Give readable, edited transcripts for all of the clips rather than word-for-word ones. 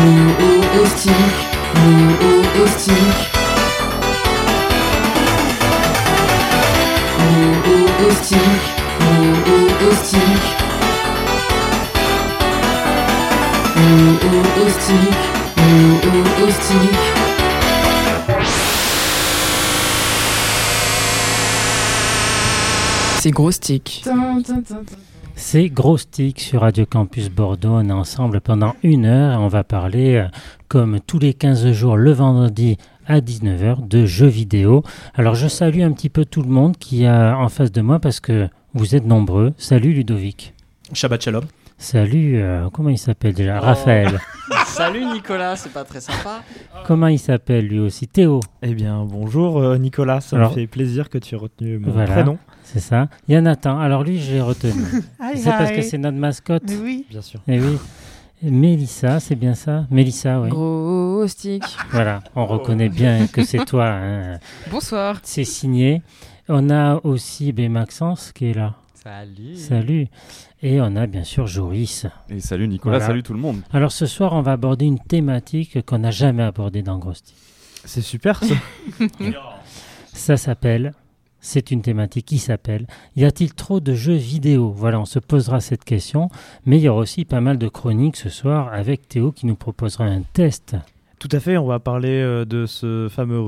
Néo-hostique, néo-hostique. Néo-hostique, néo-hostique. Néo-hostique, néo-hostique. C'est Gros Stick. C'est Gros Stick sur Radio Campus Bordeaux. On est ensemble pendant 1 heure et on va parler, comme tous les 15 jours, le vendredi à 19h, de jeux vidéo. Alors je salue un petit peu tout le monde qui est en face de moi parce que vous êtes nombreux. Salut Ludovic. Shabbat Shalom. Salut, comment il s'appelle déjà? Raphaël. Salut Nicolas, c'est pas très sympa. Comment il s'appelle lui aussi? Théo. Eh bien, bonjour Nicolas, ça me fait plaisir que tu aies retenu mon prénom. C'est ça. Il y a Nathan. Alors lui, je l'ai retenu. C'est parce que c'est notre mascotte. Mais oui. Bien sûr. Et oui. Mélissa, c'est bien ça? Mélissa, oui. Gros Stick. Voilà, on reconnaît bien que c'est toi. Hein. Bonsoir. C'est signé. On a aussi Maxence qui est là. Salut. Salut. Et on a bien sûr Joris. Et salut Nicolas, voilà. Salut tout le monde. Alors ce soir, on va aborder une thématique qu'on n'a jamais abordée dans Gros Stick. C'est super ça. Ça s'appelle... C'est une thématique qui s'appelle « Y a-t-il trop de jeux vidéo ?» Voilà, on se posera cette question, mais il y aura aussi pas mal de chroniques ce soir avec Théo qui nous proposera un test. Tout à fait, on va parler de ce fameux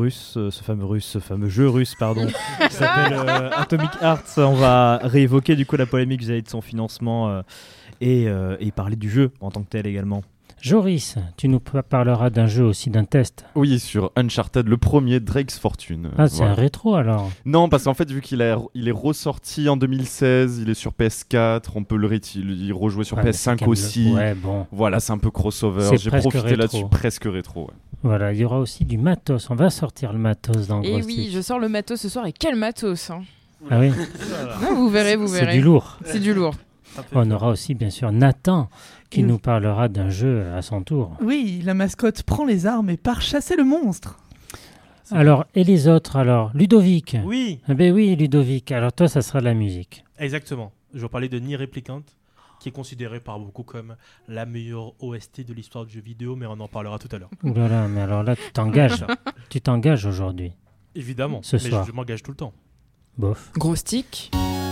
jeu russe, qui s'appelle Atomic Heart. On va réévoquer du coup la polémique vis-à-vis de son financement et parler du jeu en tant que tel également. Joris, tu nous parleras d'un jeu aussi, d'un test. Oui, sur Uncharted, le premier, Drake's Fortune. Ah, c'est un rétro alors? Non, parce qu'en fait, vu qu'il est ressorti en 2016, il est sur PS4, on peut y rejouer sur PS5 aussi. Ouais, bon. Voilà, c'est un peu crossover. J'ai profité là-dessus, presque rétro. Ouais. Voilà, il y aura aussi du matos. On va sortir le matos dans Gros Stick. Et oui, je sors le matos ce soir. Et quel matos hein. Ah oui. Non, vous verrez. C'est du lourd. C'est du lourd. On aura aussi bien sûr Nathan qui nous parlera d'un jeu à son tour. Oui, la mascotte prend les armes et part chasser le monstre. Alors, et les autres alors? Ludovic. Oui. Eh ben oui, Ludovic. Alors toi, ça sera de la musique. Exactement. Je vais parler de Nier Replicant, qui est considéré par beaucoup comme la meilleure OST de l'histoire du jeu vidéo, mais on en parlera tout à l'heure. Ouh là là, mais alors là, tu t'engages. Tu t'engages aujourd'hui. Évidemment, ce soir. Je m'engage tout le temps. Bof. Gros Stick.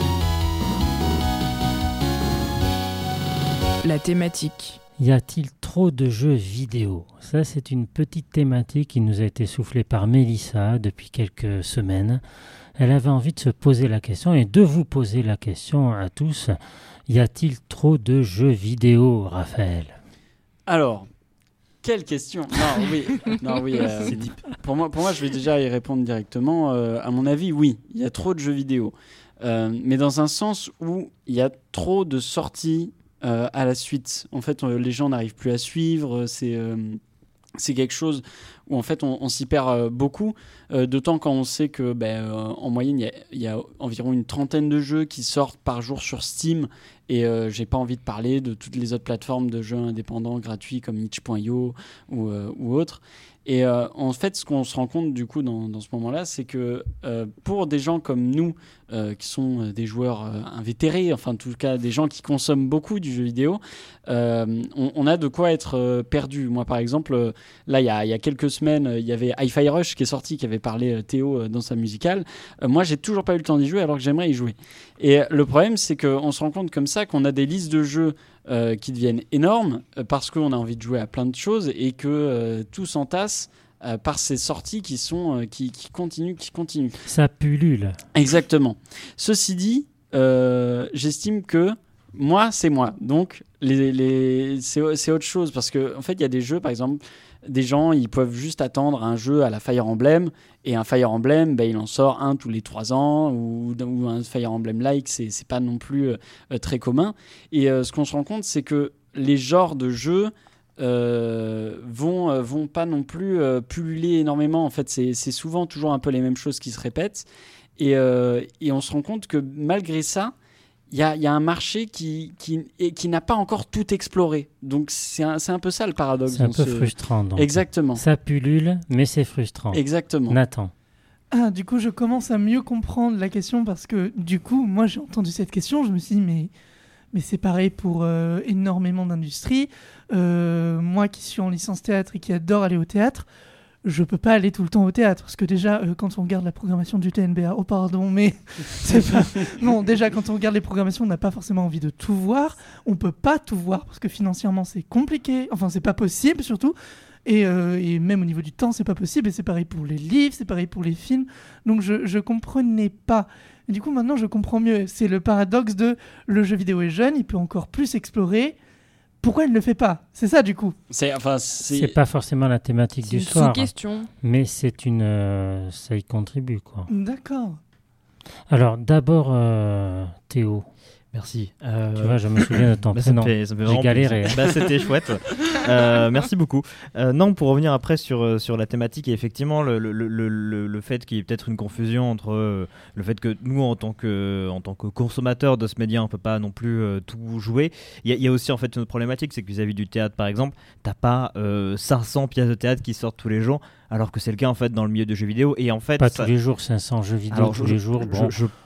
La thématique. Y a-t-il trop de jeux vidéo? Ça, c'est une petite thématique qui nous a été soufflée par Mélissa depuis quelques semaines. Elle avait envie de se poser la question et de vous poser la question à tous. Y a-t-il trop de jeux vidéo, Raphaël? Alors, quelle question? Non, oui. C'est deep. Pour moi, je vais déjà y répondre directement. À mon avis, oui, il y a trop de jeux vidéo. Mais dans un sens où il y a trop de sorties à la suite. En fait, les gens n'arrivent plus à suivre. C'est quelque chose où en fait on s'y perd beaucoup, d'autant quand on sait que en moyenne il y a environ une trentaine de jeux qui sortent par jour sur Steam, et j'ai pas envie de parler de toutes les autres plateformes de jeux indépendants gratuits comme itch.io ou autres. Et en fait, ce qu'on se rend compte du coup dans ce moment-là, c'est que pour des gens comme nous, qui sont des joueurs invétérés, enfin en tout cas des gens qui consomment beaucoup du jeu vidéo, on a de quoi être perdu. Moi par exemple, là il y a quelques semaines, il y avait Hi-Fi Rush qui est sorti, qui avait parlé Théo dans sa musicale. Moi j'ai toujours pas eu le temps d'y jouer alors que j'aimerais y jouer. Et le problème c'est qu'on se rend compte comme ça qu'on a des listes de jeux qui deviennent énormes parce qu'on a envie de jouer à plein de choses et que tout s'entasse par ces sorties qui continuent. Ça pullule. Exactement. Ceci dit, j'estime que moi, c'est moi. Donc, c'est autre chose. Parce qu'en fait, il y a des jeux, par exemple, des gens, ils peuvent juste attendre un jeu à la Fire Emblem. Et un Fire Emblem, il en sort un tous les 3 ans. Ou un Fire Emblem-like, c'est pas non plus très commun. Et ce qu'on se rend compte, c'est que les genres de jeux vont pas non plus pulluler énormément. En fait, c'est souvent toujours un peu les mêmes choses qui se répètent. Et on se rend compte que malgré ça, il y a un marché qui n'a pas encore tout exploré. Donc c'est un peu ça le paradoxe. C'est un peu frustrant. Donc. Exactement. Ça pullule, mais c'est frustrant. Exactement. Nathan. Ah, du coup, je commence à mieux comprendre la question parce que, du coup, moi, j'ai entendu cette question, je me suis dit, Mais c'est pareil pour énormément d'industries. Moi qui suis en licence théâtre et qui adore aller au théâtre, je peux pas aller tout le temps au théâtre. Parce que déjà, quand on regarde la programmation du TNBA, oh pardon, mais c'est pas... Non, déjà, quand on regarde les programmations, on n'a pas forcément envie de tout voir. On peut pas tout voir parce que financièrement, c'est compliqué. Enfin, c'est pas possible, surtout. Et même au niveau du temps, c'est pas possible. Et c'est pareil pour les livres, c'est pareil pour les films. Donc, je comprenais pas. Et du coup, maintenant, je comprends mieux. C'est le paradoxe de le jeu vidéo est jeune, il peut encore plus explorer. Pourquoi il ne le fait pas ? C'est ça, du coup. C'est pas forcément la thématique du soir. C'est une sous-question. Mais c'est ça y contribue, quoi. D'accord. Alors, d'abord, Théo. Merci. Tu vois, je me souviens de ton prénom. Ça me fait vraiment J'ai galéré. plaisir. C'était chouette. Merci beaucoup. Non, pour revenir après sur la thématique, et effectivement, le fait qu'il y ait peut-être une confusion entre le fait que nous, en tant que consommateurs de ce média, on ne peut pas non plus tout jouer. Il y a aussi en fait une autre problématique, c'est que vis-à-vis du théâtre, par exemple, tu n'as pas 500 pièces de théâtre qui sortent tous les jours, alors que c'est le cas en fait dans le milieu de jeux vidéo. Et en fait, pas tous les jours, 500 jeux vidéo tous les jours. Bon.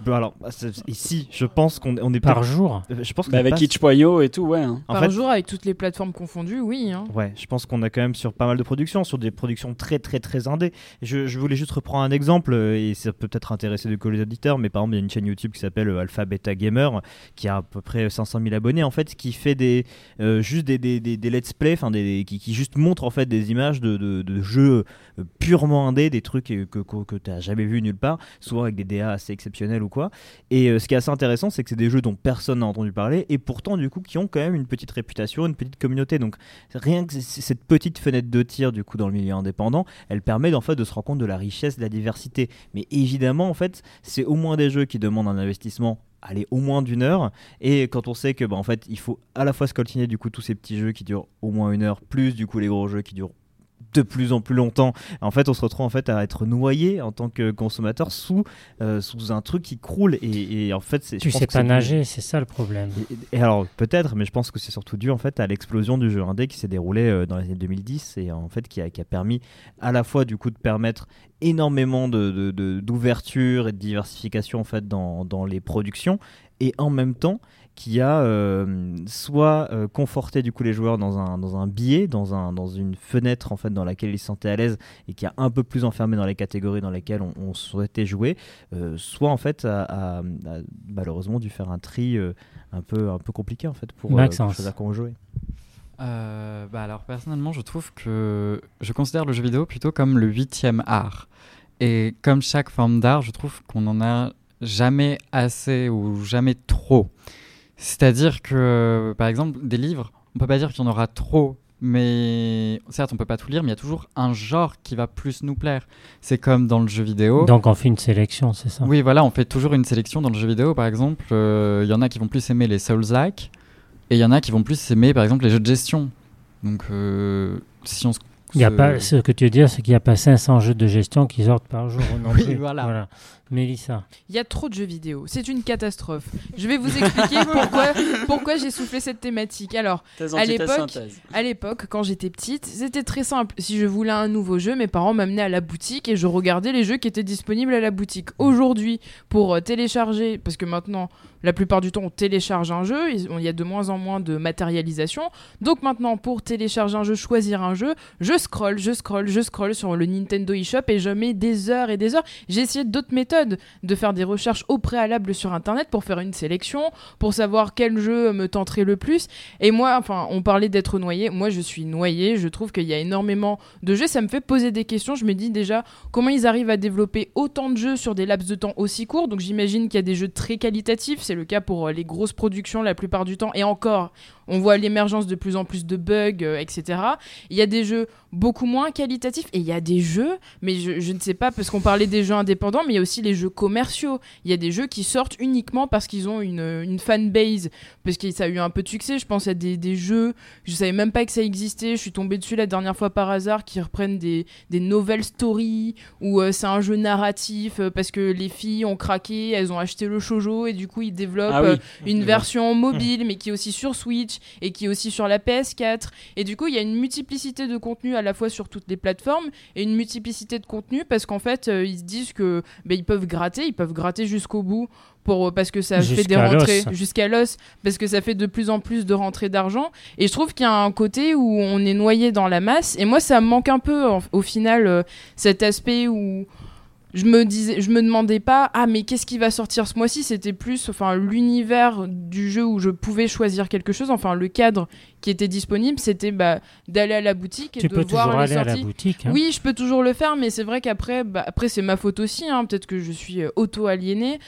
Ici, je pense qu'on est par jour. Je pense avec Itch.io et tout, ouais. Hein. Par jour, avec toutes les plateformes confondues, oui. Hein. Ouais, je pense qu'on a quand même sur pas mal de productions, sur des productions très très très indé. Je voulais juste reprendre un exemple, et ça peut peut-être intéresser de les auditeurs, mais par exemple, il y a une chaîne YouTube qui s'appelle Alpha Beta Gamer, qui a à peu près 500 000 abonnés, en fait, qui fait juste des let's play, qui juste montre en fait des images de jeux purement indé, des trucs que tu n'as jamais vu nulle part, souvent avec des DA assez exceptionnels ou quoi. Et ce qui est assez intéressant, c'est que c'est des jeux dont personne n'a entendu parler, et pourtant du coup qui ont quand même une petite réputation, une petite communauté. Donc rien que cette petite fenêtre de tir du coup dans le milieu indépendant, elle permet en fait de se rendre compte de la richesse, de la diversité. Mais évidemment en fait, c'est au moins des jeux qui demandent un investissement au moins d'1 heure, et quand on sait que en fait il faut à la fois scoltiner du coup tous ces petits jeux qui durent au moins 1 heure, plus du coup les gros jeux qui durent de plus en plus longtemps, en fait on se retrouve en fait à être noyé en tant que consommateur sous un truc qui croule, et en fait tu sais pas nager, c'est ça le problème. Et alors peut-être, mais je pense que c'est surtout dû en fait à l'explosion du jeu indé qui s'est déroulé dans les années 2010, et en fait qui a permis à la fois du coup de permettre énormément d'ouverture et de diversification en fait dans les productions, et en même temps qui a soit conforté du coup les joueurs dans un biais, dans une fenêtre en fait dans laquelle ils se sentaient à l'aise, et qui a un peu plus enfermé dans les catégories dans lesquelles on souhaitait jouer, soit en fait a malheureusement dû faire un tri un peu compliqué en fait pour choisir comment jouer. Alors personnellement, je trouve que je considère le jeu vidéo plutôt comme le 8e art, et comme chaque forme d'art, je trouve qu'on n'en a jamais assez ou jamais trop. C'est-à-dire que, par exemple, des livres, on peut pas dire qu'il y en aura trop, mais certes, on peut pas tout lire, mais il y a toujours un genre qui va plus nous plaire. C'est comme dans le jeu vidéo. Donc on fait une sélection, c'est ça ? Oui, voilà, on fait toujours une sélection dans le jeu vidéo. Par exemple, il y en a qui vont plus aimer les Souls-like, et il y en a qui vont plus aimer, par exemple, les jeux de gestion. Donc, si on se... Ce que tu veux dire, c'est qu'il n'y a pas 500 jeux de gestion qui sortent par jour non plus. Oui, voilà. Mélissa. Il y a trop de jeux vidéo. C'est une catastrophe. Je vais vous expliquer pourquoi j'ai soufflé cette thématique. Alors, à l'époque, quand j'étais petite, c'était très simple. Si je voulais un nouveau jeu, mes parents m'amenaient à la boutique et je regardais les jeux qui étaient disponibles à la boutique. Aujourd'hui, pour télécharger, parce que maintenant, la plupart du temps, on télécharge un jeu, il y a de moins en moins de matérialisation. Donc maintenant, pour télécharger un jeu, choisir un jeu, je scrolle sur le Nintendo eShop et je mets des heures et des heures. J'ai essayé d'autres méthodes, de faire des recherches au préalable sur Internet pour faire une sélection, pour savoir quel jeu me tenterait le plus. Et moi, on parlait d'être noyé. Moi, je suis noyé. Je trouve qu'il y a énormément de jeux. Ça me fait poser des questions. Je me dis déjà comment ils arrivent à développer autant de jeux sur des laps de temps aussi courts. Donc j'imagine qu'il y a des jeux très qualitatifs. C'est le cas pour les grosses productions la plupart du temps. Et encore, on voit l'émergence de plus en plus de bugs, etc. Il y a des jeux beaucoup moins qualitatifs, et il y a des jeux, mais je ne sais pas, parce qu'on parlait des jeux indépendants, mais il y a aussi les jeux commerciaux. Il y a des jeux qui sortent uniquement parce qu'ils ont une fanbase, parce que ça a eu un peu de succès. Je pense à des jeux, je savais même pas que ça existait, je suis tombée dessus la dernière fois par hasard, qui reprennent des novel stories, où c'est un jeu narratif, parce que les filles ont craqué, elles ont acheté le shoujo, et du coup ils développent une version mobile, mais qui est aussi sur Switch, et qui est aussi sur la PS4, et du coup il y a une multiplicité de contenus à la fois sur toutes les plateformes et une multiplicité de contenus parce qu'en fait, ils se disent que ils peuvent gratter jusqu'au bout. Parce que ça fait des rentrées jusqu'à l'os, parce que ça fait de plus en plus de rentrées d'argent. Et je trouve qu'il y a un côté où on est noyé dans la masse. Et moi, ça me manque un peu, au final, cet aspect où je me demandais pas, mais qu'est-ce qui va sortir ce mois-ci ? C'était plus l'univers du jeu où je pouvais choisir quelque chose, le cadre qui était disponible, c'était d'aller à la boutique et de voir les sorties. Tu peux toujours aller à la boutique. Oui, je peux toujours le faire, mais c'est vrai qu'après, après c'est ma faute aussi, peut-être que je suis auto-aliénée,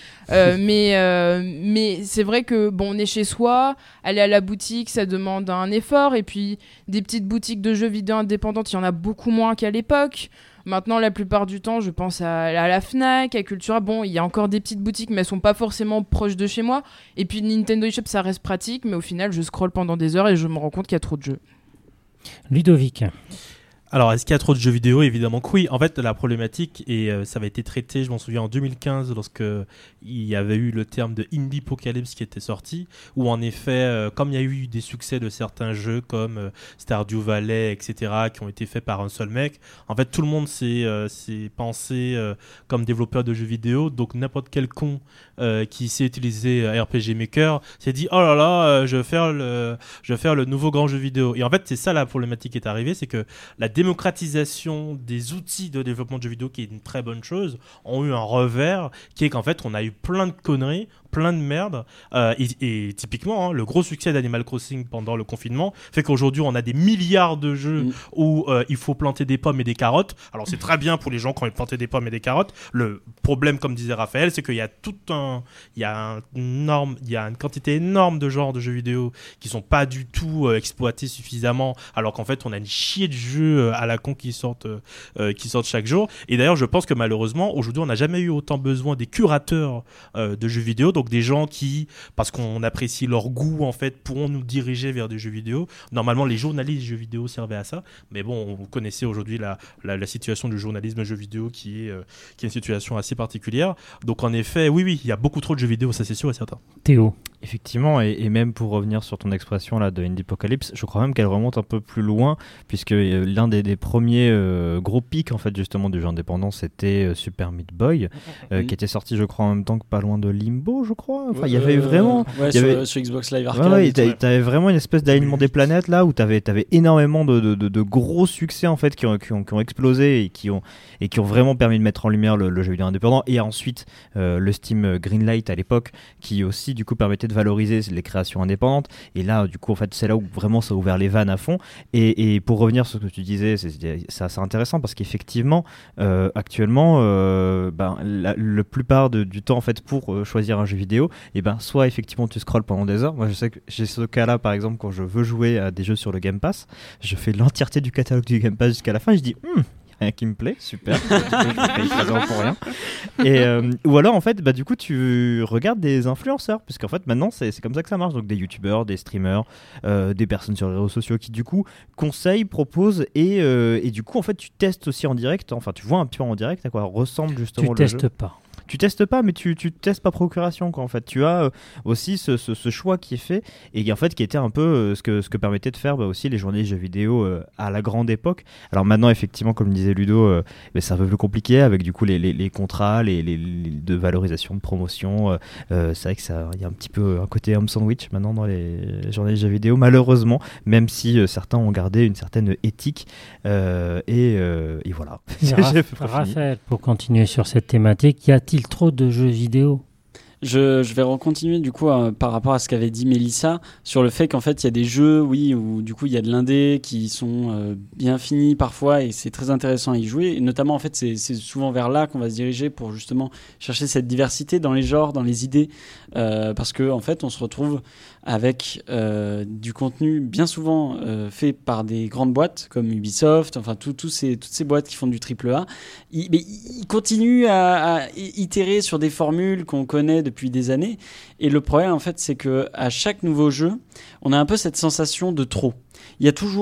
mais c'est vrai que on est chez soi, aller à la boutique, ça demande un effort, et puis des petites boutiques de jeux vidéo indépendantes, il y en a beaucoup moins qu'à l'époque. Maintenant, la plupart du temps, je pense à la Fnac, à Cultura. Bon, il y a encore des petites boutiques, mais elles sont pas forcément proches de chez moi. Et puis Nintendo eShop, ça reste pratique, mais au final, je scrolle pendant des heures et je me rends compte qu'il y a trop de jeux. Ludovic. Alors, est-ce qu'il y a trop de jeux vidéo ? Évidemment que oui. En fait, la problématique, et ça avait été traité, je m'en souviens, en 2015, lorsque il y avait eu le terme de Indiepocalypse qui était sorti, où en effet, comme il y a eu des succès de certains jeux comme Stardew Valley, etc., qui ont été faits par un seul mec, en fait, tout le monde s'est pensé comme développeur de jeux vidéo, donc n'importe quel con qui sait utiliser RPG Maker s'est dit « Oh là là, je vais faire le nouveau grand jeu vidéo ». Et en fait, c'est ça la problématique qui est arrivée, c'est que la démocratisation des outils de développement de jeux vidéo, qui est une très bonne chose, ont eu un revers qui est qu'en fait on a eu plein de conneries, plein de merde, et typiquement le gros succès d'Animal Crossing pendant le confinement fait qu'aujourd'hui on a des milliards de jeux où il faut planter des pommes et des carottes. Alors c'est très bien pour les gens qui ont planté des pommes et des carottes. Le problème, comme disait Raphaël, c'est qu'il y a une quantité énorme de genres de jeux vidéo qui sont pas du tout exploités suffisamment, alors qu'en fait on a une chier de jeux à la con qui sortent chaque jour. Et d'ailleurs je pense que malheureusement aujourd'hui on n'a jamais eu autant besoin des curateurs de jeux vidéo, donc des gens qui, parce qu'on apprécie leur goût en fait, pourront nous diriger vers des jeux vidéo. Normalement les journalistes jeux vidéo servaient à ça, mais bon, vous connaissez aujourd'hui la situation du journalisme jeux vidéo qui est une situation assez particulière. Donc en effet oui, il y a beaucoup trop de jeux vidéo, ça c'est sûr et certain. Théo. Effectivement, et même pour revenir sur ton expression là de Indiepocalypse, je crois même qu'elle remonte un peu plus loin, puisque l'un des premiers gros pics en fait justement du jeu indépendant, c'était Super Meat Boy, qui était sorti je crois en même temps que pas loin de Limbo, je crois. Enfin, il y avait vraiment sur Xbox Live Arcade. Ouais, t'avais vraiment une espèce d'alignement des planètes là où t'avais énormément de gros succès en fait qui ont explosé et qui ont vraiment permis de mettre en lumière le jeu vidéo indépendant, et ensuite le Steam Greenlight à l'époque qui aussi du coup permettait de valoriser les créations indépendantes, et là du coup en fait c'est là où vraiment ça a ouvert les vannes à fond. Et pour revenir sur ce que tu disais, c'est assez intéressant parce qu'effectivement actuellement la plupart du temps en fait pour choisir un jeu vidéo, et soit effectivement tu scrolles pendant des heures. Moi je sais que j'ai ce cas là par exemple quand je veux jouer à des jeux sur le Game Pass, je fais l'entièreté du catalogue du Game Pass jusqu'à la fin, je dis rien qui me plaît, super, je paye 13 € pour rien. Et, ou alors en fait du coup tu regardes des influenceurs, puisqu'en fait maintenant c'est comme ça que ça marche, donc des youtubeurs, des streamers, des personnes sur les réseaux sociaux qui du coup conseillent, proposent, et du coup en fait tu testes aussi en direct, enfin tu vois un peu en direct à quoi ressemble justement le jeu. Tu testes pas, mais tu testes par procuration quoi. En fait, tu as aussi ce choix qui est fait, et en fait qui était un peu ce que permettait de faire aussi les journalistes jeux vidéo à la grande époque. Alors maintenant effectivement, comme disait Ludo, c'est un peu plus compliqué avec du coup les contrats, les de valorisation, de promotion. C'est vrai que ça, il y a un petit peu un côté homme sandwich maintenant dans les journalistes jeux vidéo, malheureusement, même si certains ont gardé une certaine éthique et voilà. Raphaël, pour continuer sur cette thématique, y a-t-il trop de jeux vidéo ? Je vais continuer du coup par rapport à ce qu'avait dit Mélissa sur le fait qu'en fait il y a des jeux où du coup il y a de l'indé qui sont bien finis parfois, et c'est très intéressant à y jouer, et notamment en fait c'est souvent vers là qu'on va se diriger pour justement chercher cette diversité dans les genres, dans les idées, parce que en fait on se retrouve avec du contenu bien souvent fait par des grandes boîtes comme Ubisoft, enfin toutes ces boîtes qui font du AAA. Ils continuent à itérer sur des formules qu'on connaît depuis des années, et le problème en fait c'est que à chaque nouveau jeu on a un peu cette sensation de trop. Il y a toujours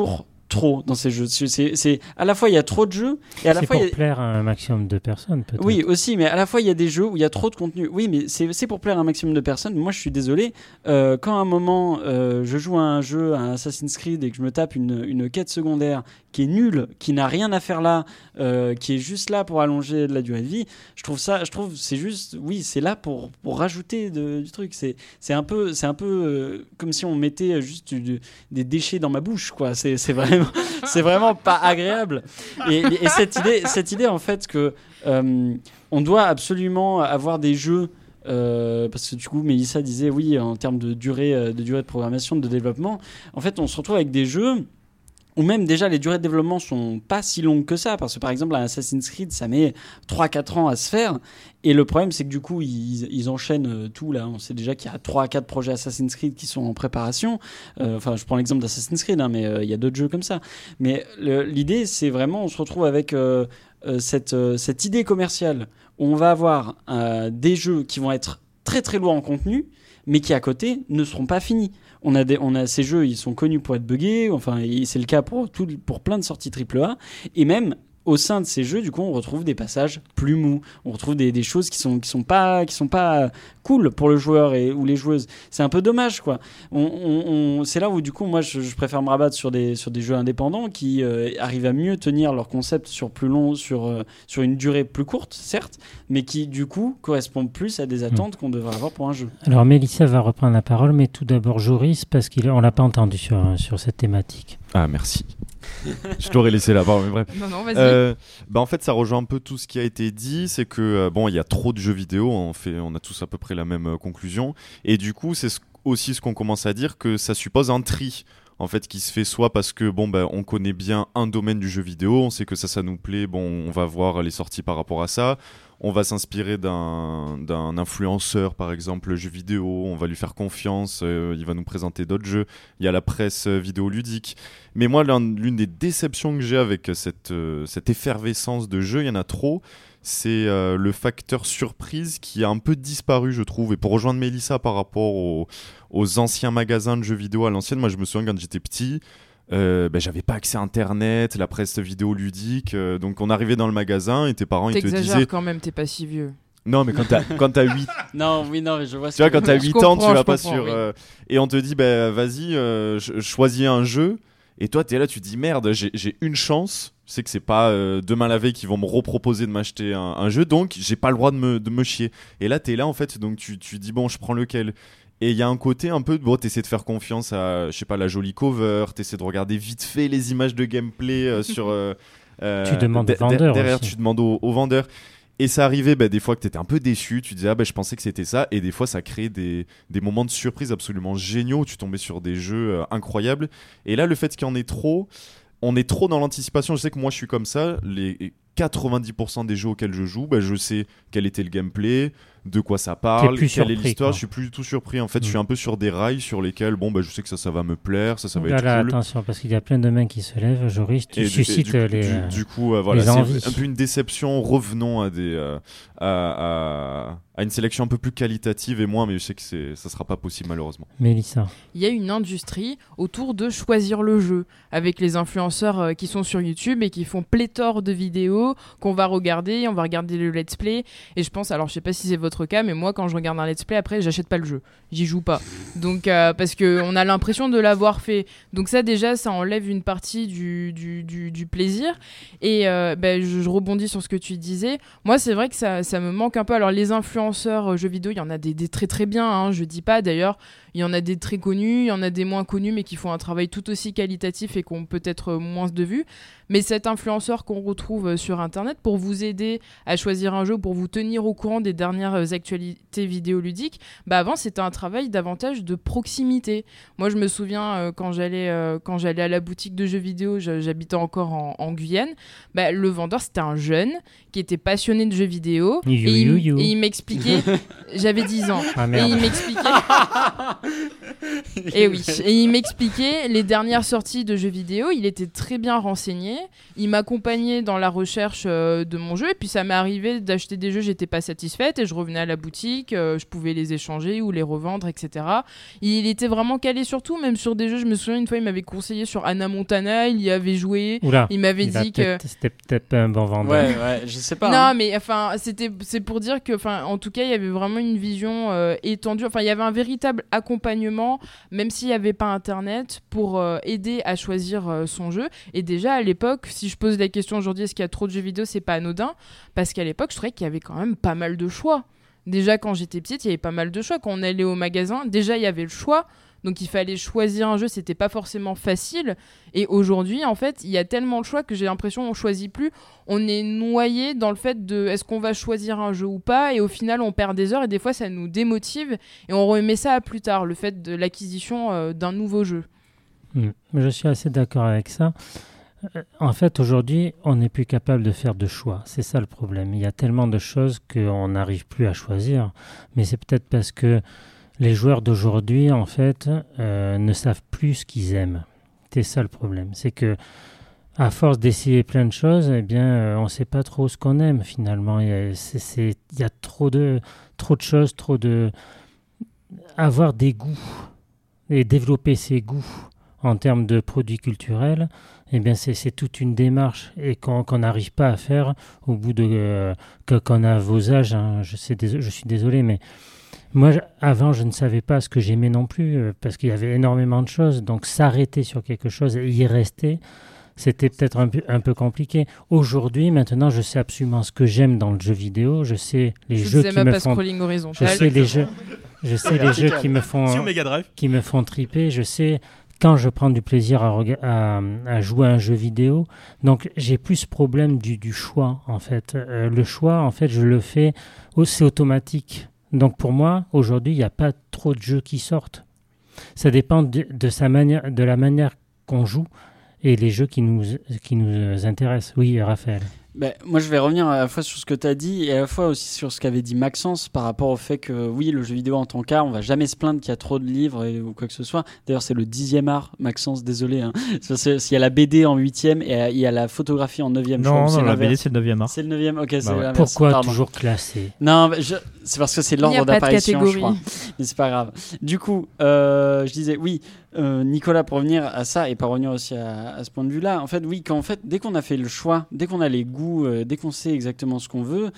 trop dans ces jeux. C'est à la fois il y a trop de jeux et à la fois c'est pour plaire à un maximum de personnes peut-être. Oui aussi, mais à la fois il y a des jeux où il y a trop de contenu. Oui, mais c'est pour plaire à un maximum de personnes. Moi je suis désolé, quand à un moment je joue à un jeu, à Assassin's Creed, et que je me tape une quête secondaire qui est nulle, qui n'a rien à faire là, qui est juste là pour allonger de la durée de vie, je trouve c'est juste, oui, c'est là pour rajouter du truc. C'est un peu comme si on mettait juste des déchets dans ma bouche, quoi. C'est vraiment pas agréable. Et cette idée en fait que on doit absolument avoir des jeux, parce que du coup Mélissa disait oui, en termes de durée de programmation, de développement, en fait on se retrouve avec des jeux où même déjà les durées de développement sont pas si longues que ça, parce que par exemple un Assassin's Creed ça met 3-4 ans à se faire, et le problème c'est que du coup ils enchaînent tout là. On sait déjà qu'il y a 3-4 projets Assassin's Creed qui sont en préparation, enfin je prends l'exemple d'Assassin's Creed, hein, mais il y a d'autres jeux comme ça, mais l'idée c'est vraiment, on se retrouve avec cette idée commerciale où on va avoir des jeux qui vont être très très lourds en contenu, mais qui à côté ne seront pas finis. On a ces jeux, ils sont connus pour être buggés, enfin c'est le cas pour plein de sorties AAA, et même au sein de ces jeux, du coup, on retrouve des passages plus mous, on retrouve des choses qui sont pas cool pour le joueur ou les joueuses. C'est un peu dommage, quoi. C'est là où du coup, moi, je préfère me rabattre sur des jeux indépendants qui arrivent à mieux tenir leur concept sur plus long, sur une durée plus courte, certes, mais qui du coup correspondent plus à des attentes qu'on devrait avoir pour un jeu. Alors Mélissa va reprendre la parole, mais tout d'abord Joris, parce qu'on l'a pas entendu sur cette thématique. Ah, merci. Je t'aurais laissé la parole, mais bref. Non, vas-y. En fait, ça rejoint un peu tout ce qui a été dit. C'est que il y a trop de jeux vidéo. On a tous à peu près la même conclusion. Et du coup, c'est aussi ce qu'on commence à dire, que ça suppose un tri. En fait, qui se fait soit parce que on connaît bien un domaine du jeu vidéo, on sait que ça nous plaît, on va voir les sorties par rapport à ça. On va s'inspirer d'un influenceur, par exemple, jeu vidéo, on va lui faire confiance, il va nous présenter d'autres jeux. Il y a la presse vidéoludique. Mais moi, l'une des déceptions que j'ai avec cette effervescence de jeux, il y en a trop, c'est le facteur surprise qui a un peu disparu, je trouve. Et pour rejoindre Mélissa par rapport aux anciens magasins de jeux vidéo à l'ancienne, moi je me souviens quand j'étais petit, j'avais pas accès à internet, la presse vidéoludique, donc on arrivait dans le magasin et tes parents ils te disaient quand même, t'es pas si vieux. Non, mais quand t'as 8 non, mais je vois. Tu vois, quand t'as 8 ans, tu vas pas sur oui. Et on te dit vas-y, choisis un jeu, et toi t'es là, tu te dis merde, j'ai une chance. Je sais que c'est pas demain la veille qu'ils vont me reproposer de m'acheter un jeu, donc j'ai pas le droit de me chier. Et là t'es là en fait, donc tu dis bon, je prends lequel. Et il y a un côté un peu, t'essaies de faire confiance à, je sais pas, la jolie cover, t'essaies de regarder vite fait les images de gameplay sur... tu demandes au vendeur derrière, aussi. tu demandes au vendeur. Et ça arrivait des fois que t'étais un peu déçu, tu disais je pensais que c'était ça, et des fois ça créait des moments de surprise absolument géniaux, tu tombais sur des jeux incroyables. Et là, le fait qu'il y en ait trop, on est trop dans l'anticipation. Je sais que moi je suis comme ça, les 90% des jeux auxquels je joue, je sais quel était le gameplay, de quoi ça parle, quelle est l'histoire. Je suis plus du tout surpris. En fait, je suis un peu sur des rails sur lesquels, je sais que ça va me plaire, ça va être cool. Attention, parce qu'il y a plein de mains qui se lèvent. Joris, tu suscites du coup, voilà, les envies. C'est un peu une déception. Revenons à une sélection un peu plus qualitative et moins, mais je sais que ça sera pas possible malheureusement. Mélissa. Il y a une industrie autour de choisir le jeu, avec les influenceurs qui sont sur YouTube et qui font pléthore de vidéos qu'on va regarder, on va regarder le let's play, et je pense, alors je sais pas si c'est votre cas, mais moi quand je regarde un let's play, après j'achète pas le jeu, j'y joue pas, donc parce qu'on a l'impression de l'avoir fait, donc ça déjà ça enlève une partie du plaisir. Et je rebondis sur ce que tu disais, moi c'est vrai que ça me manque un peu. Alors les influenceurs jeux vidéo, il y en a des très très bien, hein, je dis pas, d'ailleurs il y en a des très connus, il y en a des moins connus mais qui font un travail tout aussi qualitatif et qui ont peut-être moins de vues. Mais cet influenceur qu'on retrouve sur internet pour vous aider à choisir un jeu, pour vous tenir au courant des dernières actualités vidéoludiques, avant c'était un travail davantage de proximité. Moi je me souviens quand j'allais à la boutique de jeux vidéo, j'habitais encore en Guyane, le vendeur c'était un jeune qui était passionné de jeux vidéo et il m'expliquait j'avais 10 ans et il m'expliquait et il m'expliquait les dernières sorties de jeux vidéo. Il était très bien renseigné, il m'accompagnait dans la recherche recherche de mon jeu. Et puis ça m'est arrivé d'acheter des jeux, j'étais pas satisfaite et je revenais à la boutique, je pouvais les échanger ou les revendre, etc. Il était vraiment calé sur tout, même sur des jeux. Je me souviens une fois, il m'avait conseillé sur Hannah Montana, il y avait joué. Oula, il m'avait dit que c'était peut-être pas un bon vendeur. Ouais, je sais pas. Non, mais enfin, c'est pour dire que, enfin, en tout cas, il y avait vraiment une vision étendue. Enfin, il y avait un véritable accompagnement, même s'il n'y avait pas Internet, pour aider à choisir son jeu. Et déjà à l'époque, si je pose la question aujourd'hui, est-ce qu'il y a trop de jeux vidéo, c'est pas anodin, parce qu'à l'époque, je trouvais qu'il y avait quand même pas mal de choix. Déjà quand j'étais petite, il y avait pas mal de choix. Quand on allait au magasin, déjà il y avait le choix. Donc il fallait choisir un jeu, c'était pas forcément facile. Et aujourd'hui, en fait, il y a tellement de choix que j'ai l'impression qu'on choisit plus. On est noyé dans le fait de est-ce qu'on va choisir un jeu ou pas, et au final on perd des heures et des fois ça nous démotive et on remet ça à plus tard, le fait de l'acquisition d'un nouveau jeu. Je suis assez d'accord avec ça. En fait, aujourd'hui, on n'est plus capable de faire de choix. C'est ça le problème. Il y a tellement de choses qu'on n'arrive plus à choisir. Mais c'est peut-être parce que les joueurs d'aujourd'hui, en fait, ne savent plus ce qu'ils aiment. C'est ça le problème. C'est que, à force d'essayer plein de choses, eh bien, on ne sait pas trop ce qu'on aime finalement. Il y a trop de choses, avoir des goûts et développer ses goûts en termes de produits culturels, eh bien c'est toute une démarche et qu'on n'arrive pas à faire au bout de qu'on a vos âges. Hein. Je suis désolé, mais moi avant je ne savais pas ce que j'aimais non plus parce qu'il y avait énormément de choses. Donc s'arrêter sur quelque chose et y rester, c'était peut-être un peu compliqué. Aujourd'hui, maintenant, je sais absolument ce que j'aime dans le jeu vidéo. Je sais les jeux qui me font. Je sais les jeux qui me font triper. Je sais quand je prends du plaisir à jouer à un jeu vidéo. Donc, j'ai plus ce problème du choix, en fait. Le choix, en fait, je le fais, c'est automatique. Donc, pour moi, aujourd'hui, il n'y a pas trop de jeux qui sortent. Ça dépend de la manière qu'on joue et les jeux qui nous intéressent. Oui, Raphaël. Moi, je vais revenir à la fois sur ce que tu as dit et à la fois aussi sur ce qu'avait dit Maxence par rapport au fait que, oui, le jeu vidéo en tant qu'art, on va jamais se plaindre qu'il y a trop de livres ou quoi que ce soit. D'ailleurs, c'est le 10e art, Maxence, désolé. Hein. S'il y a la BD en 8e et il y a la photographie en 9e. Non, la BD, c'est le 9e art. C'est le 9e, ok. C'est l'inverse. Pourquoi toujours classé ? Non, c'est parce que c'est l'ordre d'apparition, je crois. Mais c'est pas grave. Du coup, je disais, oui, Nicolas, pour revenir à ça et pas revenir aussi à ce point de vue-là, en fait, oui, dès qu'on a fait le choix, dès qu'on a les goûts, dès qu'on sait exactement ce qu'on veut,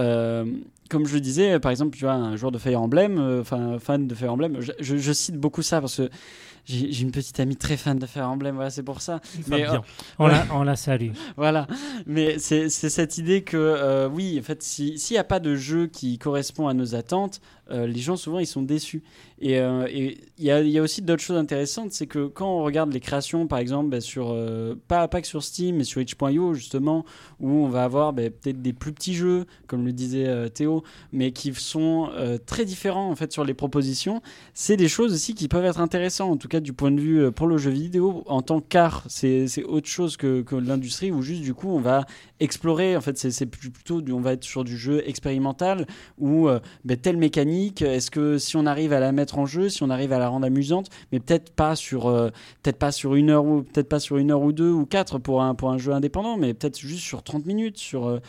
comme je le disais, par exemple, tu vois, un joueur de Fire Emblem, fan de Fire Emblem, je cite beaucoup ça parce que j'ai une petite amie très fan de Fire Emblem, voilà, c'est pour ça. Mais bien. On la salue. Voilà, mais c'est cette idée que oui, en fait, s'il n'y a pas de jeu qui correspond à nos attentes, les gens souvent ils sont déçus. Et il y a aussi d'autres choses intéressantes, c'est que quand on regarde les créations, par exemple, sur pas que sur Steam, mais sur itch.io justement, où on va avoir peut-être des plus petits jeux, comme le disait Théo, mais qui sont très différents en fait sur les propositions. C'est des choses aussi qui peuvent être intéressantes, en tout cas du point de vue pour le jeu vidéo en tant qu'art. C'est autre chose que l'industrie où juste du coup on va explorer. En fait, c'est plutôt on va être sur du jeu expérimental où telle mécanique, est-ce que si on arrive à la mettre en jeu, si on arrive à la rendre amusante, mais peut-être pas sur une heure ou peut-être pas sur 1 heure ou 2 ou 4 pour un jeu indépendant, mais peut-être juste sur 30 minutes, sur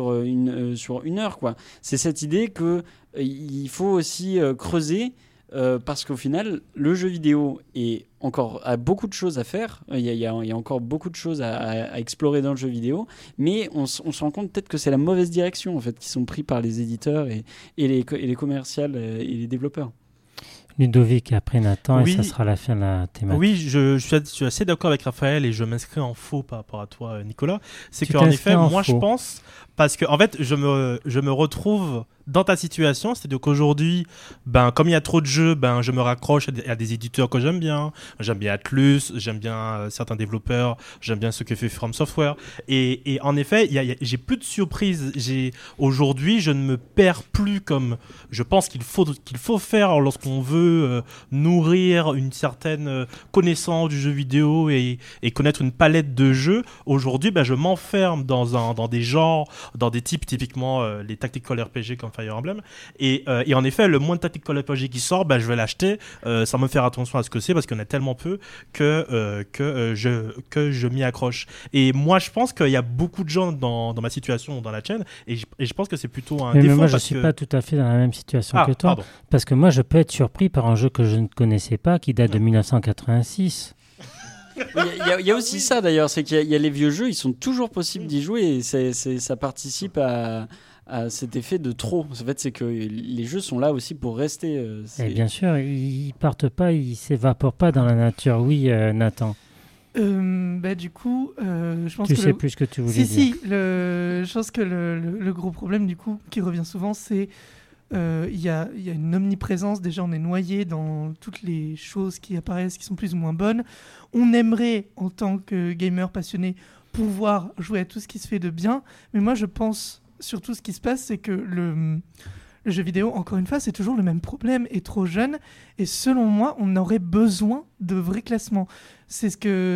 une heure, quoi. C'est cette idée que il faut aussi creuser. Parce qu'au final, le jeu vidéo a beaucoup de choses à faire. Il y a encore beaucoup de choses à explorer dans le jeu vidéo, mais on se rend compte peut-être que c'est la mauvaise direction en fait qui sont pris par les éditeurs et les commerciales et les développeurs. Ludovic, après Nathan, oui. Et ça sera la fin de la thématique. Oui, je suis assez d'accord avec Raphaël et je m'inscris en faux par rapport à toi, Nicolas. C'est qu'en effet, moi je pense, parce que en fait, je me retrouve dans ta situation, c'est-à-dire qu'aujourd'hui, comme il y a trop de jeux, je me raccroche à des éditeurs que j'aime bien. J'aime bien Atlus, j'aime bien certains développeurs, j'aime bien ce que fait From Software. Et en effet, j'ai plus de surprises. Aujourd'hui, je ne me perds plus comme je pense qu'il faut faire lorsqu'on veut nourrir une certaine connaissance du jeu vidéo et connaître une palette de jeux. Aujourd'hui, je m'enferme dans des genres, dans des types typiquement les tactical RPG comme Fire Emblem. Et en effet, le moins de Tactical RPG qui sort, je vais l'acheter sans me faire attention à ce que c'est, parce qu'il y en a tellement peu que je m'y accroche. Et moi, je pense qu'il y a beaucoup de gens dans ma situation, dans la chaîne, et je pense que c'est plutôt un défaut. Mais moi, je ne suis pas tout à fait dans la même situation que toi. Pardon. Parce que moi, je peux être surpris par un jeu que je ne connaissais pas, qui date de 1986. Il y a aussi ça d'ailleurs, c'est qu'il y a les vieux jeux, ils sont toujours possibles d'y jouer, et ça participe à cet effet de trop. En fait, c'est que les jeux sont là aussi pour rester. Et bien sûr, ils partent pas, ils s'évaporent pas dans la nature. Oui, Nathan. Du coup, je pense tu que sais plus ce que tu voulais dire. Je pense que le gros problème du coup qui revient souvent, c'est il y a une omniprésence. Déjà, on est noyé dans toutes les choses qui apparaissent, qui sont plus ou moins bonnes. On aimerait, en tant que gamer passionné, pouvoir jouer à tout ce qui se fait de bien. Mais moi, je pense surtout ce qui se passe, c'est que le jeu vidéo, encore une fois, c'est toujours le même problème, est trop jeune. Et selon moi, on aurait besoin de vrais classements. C'est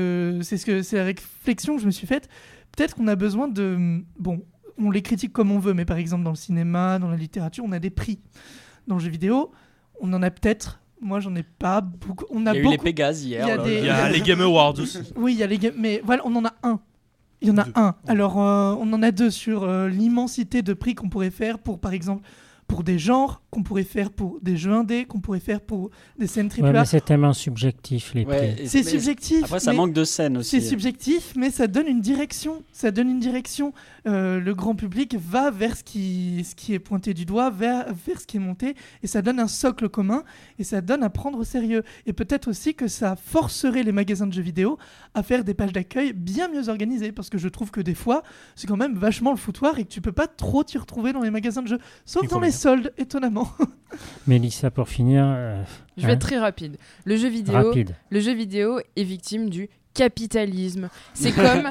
la réflexion que je me suis faite. Peut-être qu'on a besoin de... Bon, on les critique comme on veut, mais par exemple dans le cinéma, dans la littérature, on a des prix. Dans le jeu vidéo, on en a peut-être... Moi, j'en ai pas beaucoup. Il y a eu les Pégases hier. Il y a les Game Awards aussi. Oui, il y a les Game... Mais voilà, on en a un. Il y en a un. Alors, on en a deux sur l'immensité de prix qu'on pourrait faire pour, par exemple, pour des genres, qu'on pourrait faire pour des jeux indés, qu'on pourrait faire pour des scènes AAA. Ouais, mais c'est tellement subjectif, les prix. C'est subjectif. Après, ça manque de scènes aussi. C'est subjectif, mais ça donne une direction. Le grand public va vers ce qui est pointé du doigt, vers ce qui est monté, et ça donne un socle commun, et ça donne à prendre au sérieux. Et peut-être aussi que ça forcerait les magasins de jeux vidéo à faire des pages d'accueil bien mieux organisées, parce que je trouve que des fois, c'est quand même vachement le foutoir, et que tu peux pas trop t'y retrouver dans les magasins de jeux, sauf dans les soldes, étonnamment. Mélissa, pour finir... je vais être très rapide. Le jeu vidéo est victime du capitalisme. C'est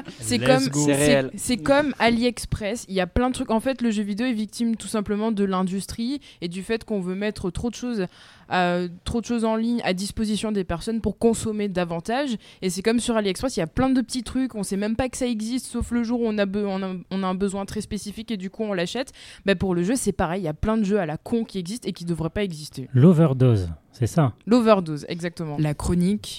comme AliExpress. Il y a plein de trucs. En fait, le jeu vidéo est victime tout simplement de l'industrie et du fait qu'on veut mettre trop de choses en ligne à disposition des personnes pour consommer davantage. Et c'est comme sur AliExpress, il y a plein de petits trucs. On sait même pas que ça existe, sauf le jour où on a un besoin très spécifique et du coup on l'achète. Pour le jeu, c'est pareil. Il y a plein de jeux à la con qui existent et qui devraient pas exister. L'overdose, c'est ça. L'overdose, exactement. La chronique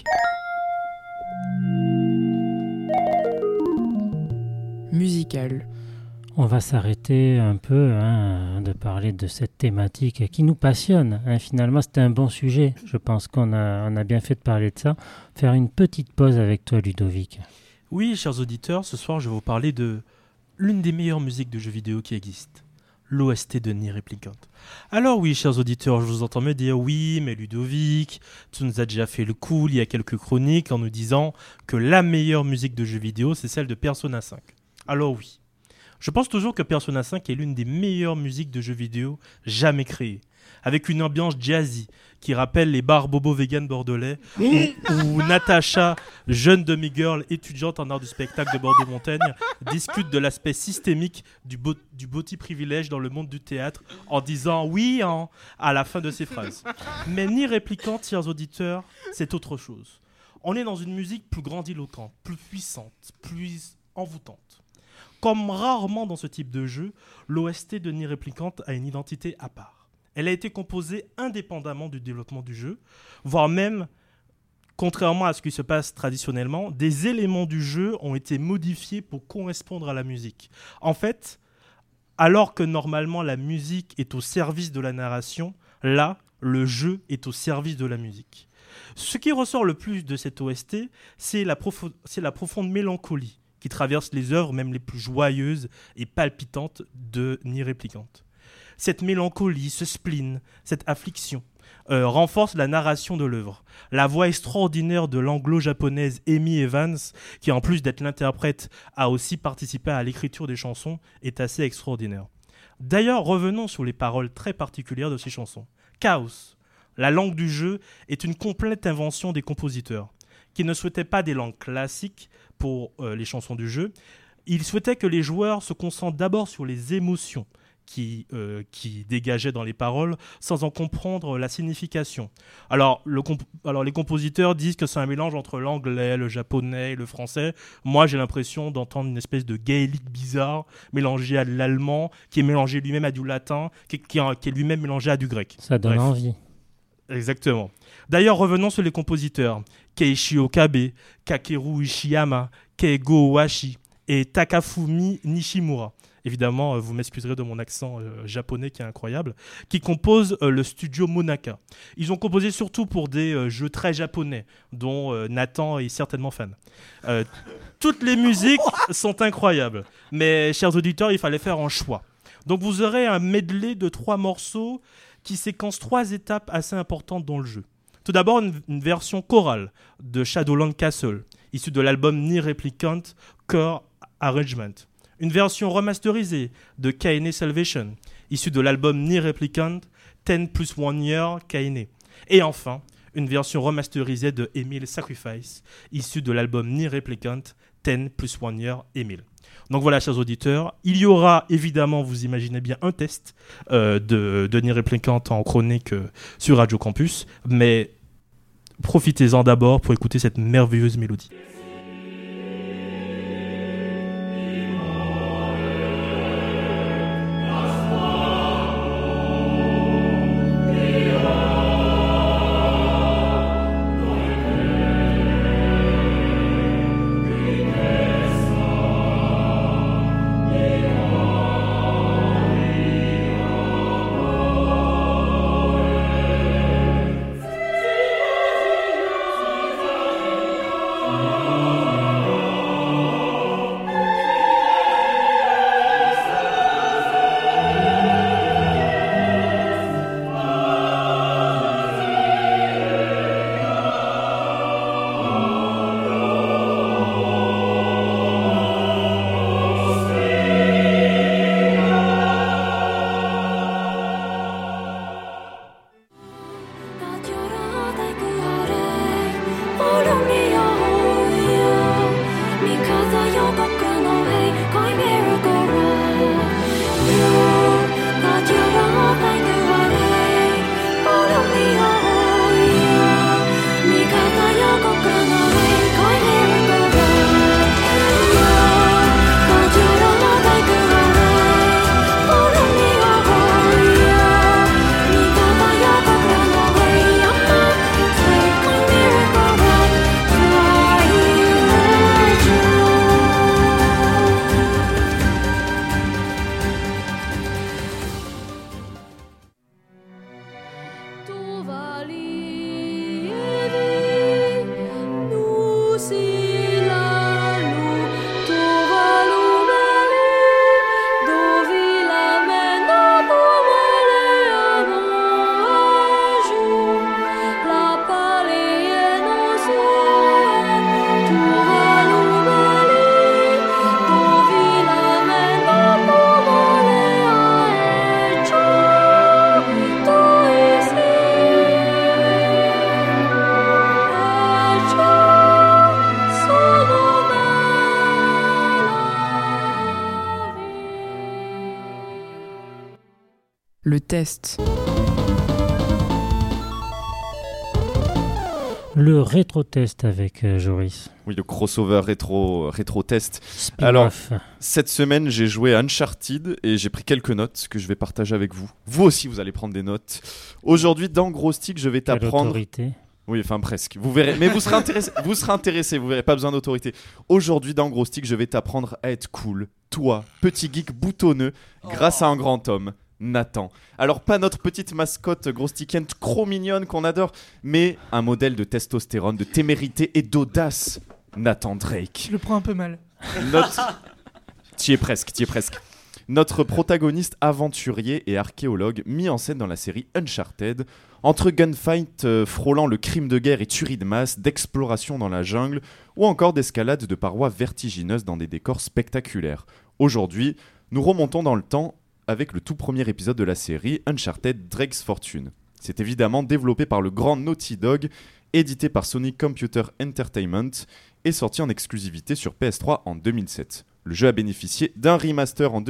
musicale. On va s'arrêter un peu de parler de cette thématique qui nous passionne. Finalement, c'était un bon sujet. Je pense qu'on a bien fait de parler de ça. Faire une petite pause avec toi, Ludovic. Oui, chers auditeurs, ce soir, je vais vous parler de l'une des meilleures musiques de jeux vidéo qui existent. L'OST de NieR Replicant. Alors oui, chers auditeurs, je vous entends me dire « Oui, mais Ludovic, tu nous as déjà fait le cool il y a quelques chroniques en nous disant que la meilleure musique de jeux vidéo, c'est celle de Persona 5. » Alors oui, je pense toujours que Persona 5 est l'une des meilleures musiques de jeux vidéo jamais créées, avec une ambiance jazzy qui rappelle les bars bobo vegan bordelais où Natacha, jeune demi-girl étudiante en art du spectacle de Bordeaux-Montaigne, discute de l'aspect systémique du body privilège dans le monde du théâtre en disant « oui » à la fin de ses phrases. Mais NieR Replicant, chers auditeurs, c'est autre chose. On est dans une musique plus grandiloquente, plus puissante, plus envoûtante. Comme rarement dans ce type de jeu, l'OST de NieR Replicant a une identité à part. Elle a été composée indépendamment du développement du jeu, voire même, contrairement à ce qui se passe traditionnellement, des éléments du jeu ont été modifiés pour correspondre à la musique. En fait, alors que normalement la musique est au service de la narration, là, le jeu est au service de la musique. Ce qui ressort le plus de cette OST, c'est la profonde mélancolie qui traverse les œuvres même les plus joyeuses et palpitantes de NieR Replicant. Cette mélancolie, ce spleen, cette affliction renforce la narration de l'œuvre. La voix extraordinaire de l'anglo-japonaise Amy Evans, qui en plus d'être l'interprète a aussi participé à l'écriture des chansons, est assez extraordinaire. D'ailleurs, revenons sur les paroles très particulières de ces chansons. Chaos, la langue du jeu, est une complète invention des compositeurs, qui ne souhaitaient pas des langues classiques pour les chansons du jeu. Ils souhaitaient que les joueurs se concentrent d'abord sur les émotions qui dégageait dans les paroles sans en comprendre la signification. Alors les compositeurs disent que c'est un mélange entre l'anglais, le japonais et le français. Moi, j'ai l'impression d'entendre une espèce de gaélique bizarre mélangé à de l'allemand, qui est mélangé lui-même à du latin, qui est lui-même mélangé à du grec. Ça donne envie. Exactement. D'ailleurs, revenons sur les compositeurs. Keiichi Okabe, Kakeru Ishiyama, Keigo Ohashi et Takafumi Nishimura. Évidemment, vous m'excuserez de mon accent japonais qui est incroyable, qui composent le studio Monaka. Ils ont composé surtout pour des jeux très japonais, dont Nathan est certainement fan. Toutes les musiques sont incroyables, mais chers auditeurs, il fallait faire un choix. Donc vous aurez un medley de 3 morceaux qui séquencent 3 étapes assez importantes dans le jeu. Tout d'abord, une version chorale de Shadowland Castle, issue de l'album Nier Replicant Core Arrangement. Une version remasterisée de Kaine Salvation, issue de l'album Nier Replicant 10+1 Year Kaine. Et enfin, une version remasterisée de Emil Sacrifice, issue de l'album Nier Replicant 10+1 Year Emil. Donc voilà, chers auditeurs, il y aura évidemment, vous imaginez bien, un test de Nier Replicant en chronique sur Radio Campus, mais profitez-en d'abord pour écouter cette merveilleuse mélodie. Le test. Le rétro-test avec Joris. Oui, le crossover rétro-test. Alors, cette semaine, j'ai joué à Uncharted et j'ai pris quelques notes que je vais partager avec vous. Vous aussi, vous allez prendre des notes. Aujourd'hui, dans Gros Stick, je vais t'apprendre... L'autorité. Oui, enfin presque. Vous verrez, mais vous serez intéressé, vous verrez, pas besoin d'autorité. Aujourd'hui, dans Gros Stick, je vais t'apprendre à être cool. Toi, petit geek boutonneux, grâce à un grand homme. Nathan. Alors pas notre petite mascotte grosse tickenne trop mignonne qu'on adore, mais un modèle de testostérone, de témérité et d'audace. Nathan Drake. Je le prends un peu mal. T'y es presque. Notre protagoniste aventurier et archéologue mis en scène dans la série Uncharted, entre gunfight frôlant le crime de guerre et tuerie de masse, d'exploration dans la jungle ou encore d'escalade de parois vertigineuses dans des décors spectaculaires. Aujourd'hui, nous remontons dans le temps avec le tout premier épisode de la série Uncharted Drake's Fortune. C'est évidemment développé par le grand Naughty Dog, édité par Sony Computer Entertainment et sorti en exclusivité sur PS3 en 2007. Le jeu a bénéficié d'un remaster en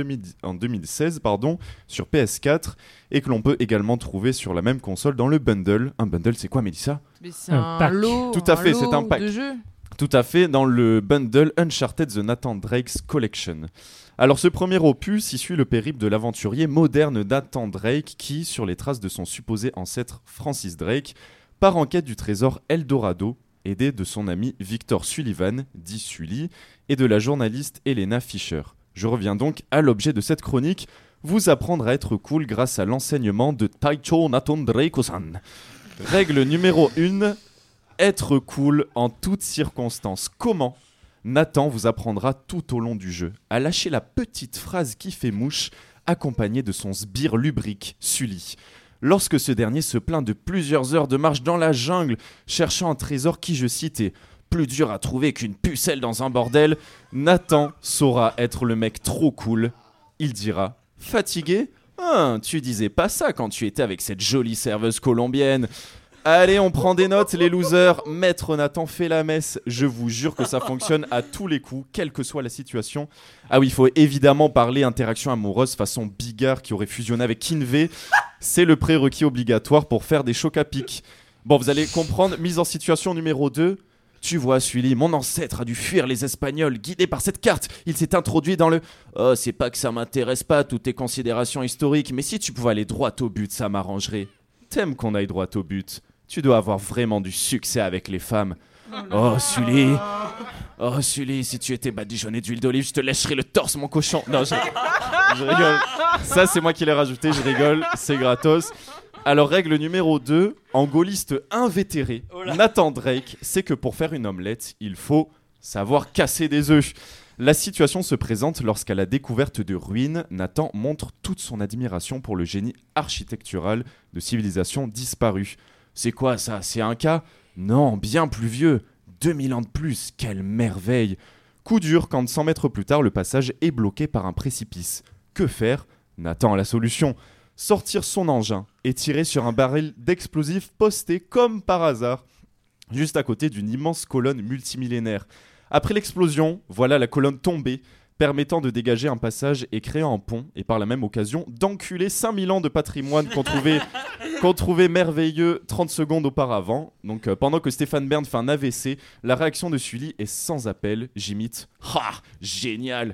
2016 sur PS4 et que l'on peut également trouver sur la même console dans le bundle. Un bundle, c'est quoi, Mélissa ? Mais c'est un lot. Tout à fait, c'est un pack de jeux. Tout à fait, dans le bundle Uncharted The Nathan Drake's Collection. Alors ce premier opus y suit le périple de l'aventurier moderne Nathan Drake qui, sur les traces de son supposé ancêtre Francis Drake, part en quête du trésor Eldorado, aidé de son ami Victor Sullivan, dit Sully, et de la journaliste Elena Fisher. Je reviens donc à l'objet de cette chronique, vous apprendre à être cool grâce à l'enseignement de Taicho Nathan Drake-san. Règle numéro 1, être cool en toutes circonstances. Comment ? Nathan vous apprendra tout au long du jeu à lâcher la petite phrase qui fait mouche, accompagnée de son sbire lubrique, Sully. Lorsque ce dernier se plaint de plusieurs heures de marche dans la jungle, cherchant un trésor qui, je cite, est plus dur à trouver qu'une pucelle dans un bordel, Nathan saura être le mec trop cool. Il dira « Fatigué ? Tu disais pas ça quand tu étais avec cette jolie serveuse colombienne. » Allez, on prend des notes, les losers. Maître Nathan fait la messe. Je vous jure que ça fonctionne à tous les coups, quelle que soit la situation. Ah oui, il faut évidemment parler interaction amoureuse façon Bigard qui aurait fusionné avec Kinvey. C'est le prérequis obligatoire pour faire des chocs à pic. Bon, vous allez comprendre. Mise en situation numéro 2. Tu vois, Sully, mon ancêtre a dû fuir les Espagnols. Guidé par cette carte, il s'est introduit dans le... Oh, c'est pas que ça m'intéresse pas, toutes tes considérations historiques, mais si tu pouvais aller droit au but, ça m'arrangerait. T'aimes qu'on aille droit au but ? Tu dois avoir vraiment du succès avec les femmes. Oh, Sully. Oh, Sully, si tu étais badigeonné d'huile d'olive, je te lècherais le torse, mon cochon. Non, je rigole. Ça, c'est moi qui l'ai rajouté, je rigole. C'est gratos. Alors, règle numéro 2, en gaulliste invétéré, Nathan Drake sait que pour faire une omelette, il faut savoir casser des œufs. La situation se présente lorsqu'à la découverte de ruines, Nathan montre toute son admiration pour le génie architectural de civilisations disparues. C'est quoi ça ? C'est un cas ? Non, bien plus vieux. 2000 ans de plus, quelle merveille ! Coup dur quand 100 mètres plus tard, le passage est bloqué par un précipice. Que faire ? Nathan a la solution. Sortir son engin et tirer sur un baril d'explosifs posté comme par hasard, juste à côté d'une immense colonne multimillénaire. Après l'explosion, voilà la colonne tombée, permettant de dégager un passage et créer un pont, et par la même occasion d'enculer 5000 ans de patrimoine qu'on trouvait merveilleux 30 secondes auparavant. Donc pendant que Stéphane Bern fait un AVC, la réaction de Sully est sans appel. J'imite « Ha ! Génial !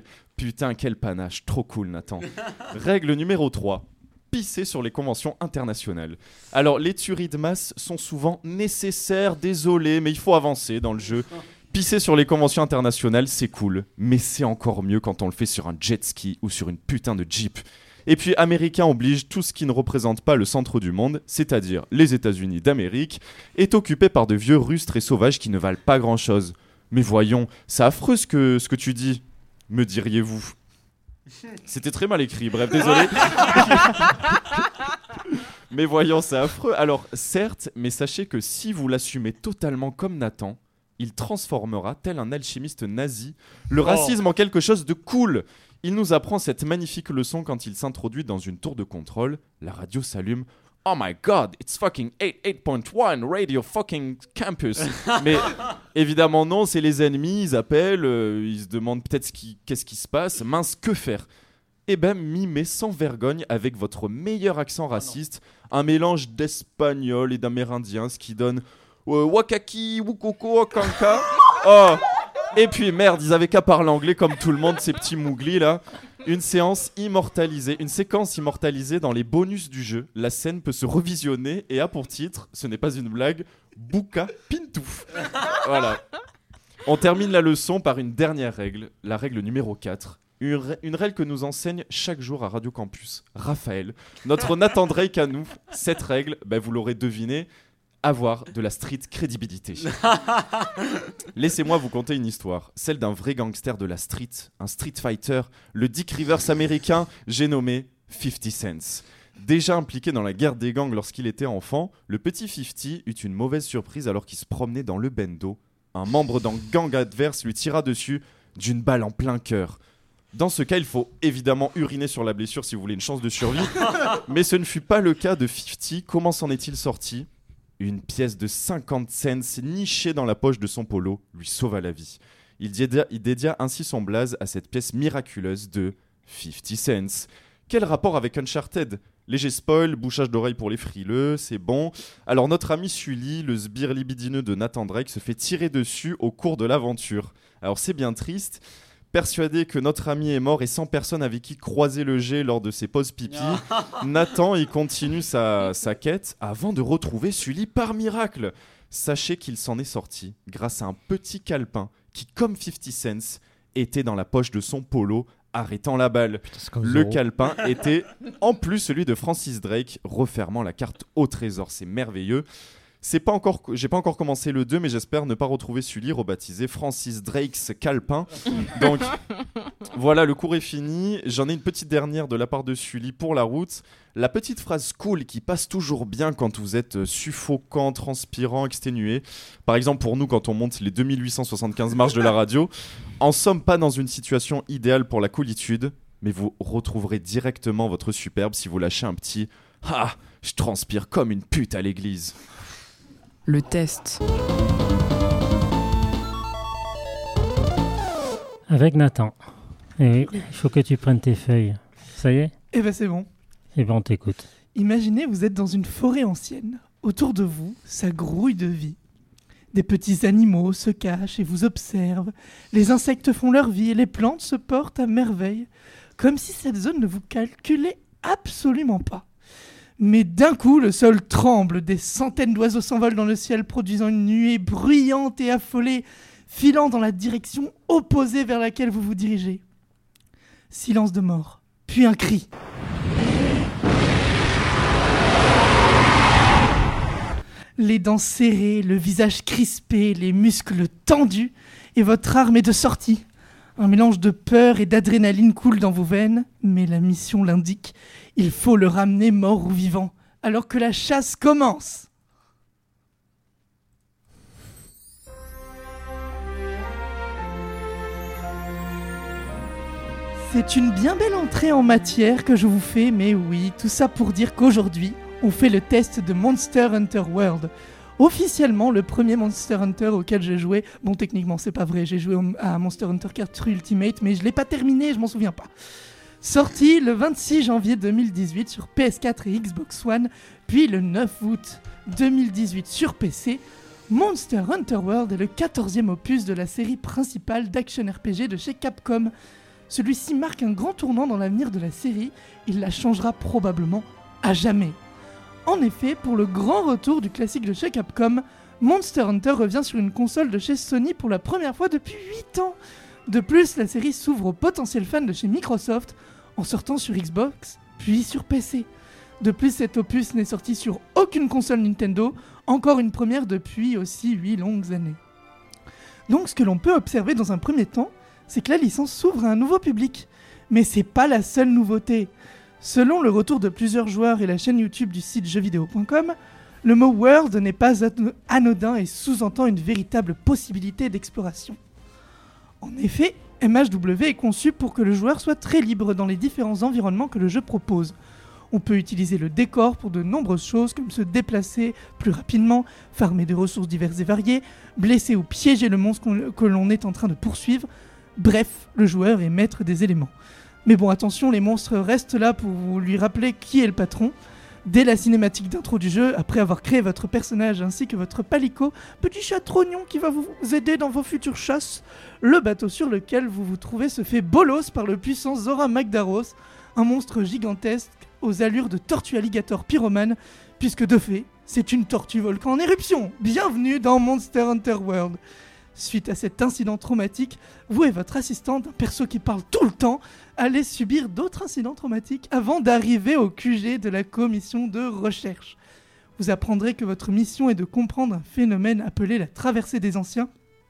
Putain, quel panache, trop cool Nathan !» Règle numéro 3. Pisser sur les conventions internationales. Alors, les tueries de masse sont souvent nécessaires, désolé, mais il faut avancer dans le jeu. Pisser sur les conventions internationales, c'est cool, mais c'est encore mieux quand on le fait sur un jet ski ou sur une putain de Jeep. Et puis, américain oblige, tout ce qui ne représente pas le centre du monde, c'est-à-dire les États-Unis d'Amérique, est occupé par de vieux Russes très sauvages qui ne valent pas grand-chose. Mais voyons, c'est affreux ce que tu dis, me diriez-vous. C'était très mal écrit, bref, désolé. Mais voyons, c'est affreux. Alors, certes, mais sachez que si vous l'assumez totalement comme Nathan, il transformera, tel un alchimiste nazi, le racisme en quelque chose de cool. Il nous apprend cette magnifique leçon quand il s'introduit dans une tour de contrôle. La radio s'allume. Oh my god, it's fucking 88.1 Radio fucking Campus. Mais évidemment non, c'est les ennemis, ils appellent, ils se demandent peut-être qu'est-ce qui se passe. Mince, que faire ? Eh ben, mimez sans vergogne avec votre meilleur accent raciste, un mélange d'espagnol et d'amérindien, ce qui donne Wakaki, Wukoko, Wakanka. Oh. Et puis merde, ils avaient qu'à parler anglais comme tout le monde, ces petits mouglis là. Une séquence immortalisée dans les bonus du jeu. La scène peut se revisionner et a pour titre, ce n'est pas une blague, Buka Pintouf. Voilà. On termine la leçon par une dernière règle, la règle numéro 4. Une règle que nous enseigne chaque jour à Radio Campus, Raphaël, notre Nathan Drake à nous. Cette règle, vous l'aurez deviné, avoir de la street crédibilité. Laissez-moi vous conter une histoire, celle d'un vrai gangster de la street, un street fighter, le Dick Rivers américain, j'ai nommé 50 Cent. Déjà impliqué dans la guerre des gangs lorsqu'il était enfant, le petit 50 eut une mauvaise surprise alors qu'il se promenait dans le bendo. Un membre d'un gang adverse lui tira dessus d'une balle en plein cœur. Dans ce cas, il faut évidemment uriner sur la blessure si vous voulez une chance de survie. Mais ce ne fut pas le cas de 50. Comment s'en est-il sorti ? Une pièce de 50 cents nichée dans la poche de son polo lui sauva la vie. Il dédia ainsi son blaze à cette pièce miraculeuse de 50 cents. Quel rapport avec Uncharted ? Léger spoil, bouchage d'oreille pour les frileux, c'est bon. Alors notre ami Sully, le sbire libidineux de Nathan Drake, se fait tirer dessus au cours de l'aventure. Alors c'est bien triste. Persuadé que notre ami est mort et sans personne avec qui croiser le jet lors de ses pauses pipi, Nathan y continue sa quête avant de retrouver Sully par miracle. Sachez qu'il s'en est sorti grâce à un petit calepin qui, comme 50 cents, était dans la poche de son polo, arrêtant la balle. Putain, le calepin était en plus celui de Francis Drake, refermant la carte au trésor. C'est merveilleux. J'ai pas encore commencé le 2, mais j'espère ne pas retrouver Sully rebaptisé Francis Drake's calepin. Donc voilà, le cours est fini. J'en ai une petite dernière de la part de Sully pour la route. La petite phrase cool qui passe toujours bien quand vous êtes suffocant, transpirant, exténué. Par exemple pour nous quand on monte les 2875 marches de la radio. En somme, pas dans une situation idéale pour la coolitude, mais vous retrouverez directement votre superbe si vous lâchez un petit « Ah, je transpire comme une pute à l'église ». Le test. Avec Nathan. Et oui, il faut que tu prennes tes feuilles. Ça y est ? Eh ben c'est bon. Eh ben on t'écoute. Imaginez, vous êtes dans une forêt ancienne. Autour de vous, ça grouille de vie. Des petits animaux se cachent et vous observent. Les insectes font leur vie et les plantes se portent à merveille. Comme si cette zone ne vous calculait absolument pas. Mais d'un coup, le sol tremble, des centaines d'oiseaux s'envolent dans le ciel, produisant une nuée bruyante et affolée, filant dans la direction opposée vers laquelle vous vous dirigez. Silence de mort, puis un cri. Les dents serrées, le visage crispé, les muscles tendus, et votre arme est de sortie. Un mélange de peur et d'adrénaline coule dans vos veines, mais la mission l'indique. Il faut le ramener mort ou vivant, alors que la chasse commence. C'est une bien belle entrée en matière que je vous fais, mais oui, tout ça pour dire qu'aujourd'hui, on fait le test de Monster Hunter World. Officiellement, le premier Monster Hunter auquel j'ai joué, bon techniquement c'est pas vrai, j'ai joué à Monster Hunter 4 Ultimate, mais je l'ai pas terminé, je m'en souviens pas. Sorti le 26 janvier 2018 sur PS4 et Xbox One, puis le 9 août 2018 sur PC, Monster Hunter World est le 14e opus de la série principale d'action RPG de chez Capcom. Celui-ci marque un grand tournant dans l'avenir de la série, il la changera probablement à jamais. En effet, pour le grand retour du classique de chez Capcom, Monster Hunter revient sur une console de chez Sony pour la première fois depuis 8 ans. De plus, la série s'ouvre aux potentiels fans de chez Microsoft en sortant sur Xbox, puis sur PC. De plus, cet opus n'est sorti sur aucune console Nintendo, encore une première depuis aussi 8 longues années. Donc ce que l'on peut observer dans un premier temps, c'est que la licence s'ouvre à un nouveau public. Mais c'est pas la seule nouveauté. Selon le retour de plusieurs joueurs et la chaîne YouTube du site jeuxvideo.com, le mot World n'est pas anodin et sous-entend une véritable possibilité d'exploration. En effet, MHW est conçu pour que le joueur soit très libre dans les différents environnements que le jeu propose. On peut utiliser le décor pour de nombreuses choses comme se déplacer plus rapidement, farmer des ressources diverses et variées, blesser ou piéger le monstre que l'on est en train de poursuivre. Bref, le joueur est maître des éléments. Mais bon, attention, les monstres restent là pour lui rappeler qui est le patron. Dès la cinématique d'intro du jeu, après avoir créé votre personnage ainsi que votre palico, petit chat trognon qui va vous aider dans vos futures chasses, le bateau sur lequel vous vous trouvez se fait bolos par le puissant Zora Magdaros, un monstre gigantesque aux allures de tortue alligator pyromane, puisque de fait, c'est une tortue volcan en éruption. Bienvenue dans Monster Hunter World. Suite à cet incident traumatique, vous et votre assistante, un perso qui parle tout le temps, allez subir d'autres incidents traumatiques avant d'arriver au QG de la commission de recherche. Vous apprendrez que votre mission est de comprendre un phénomène appelé la traversée des anciens,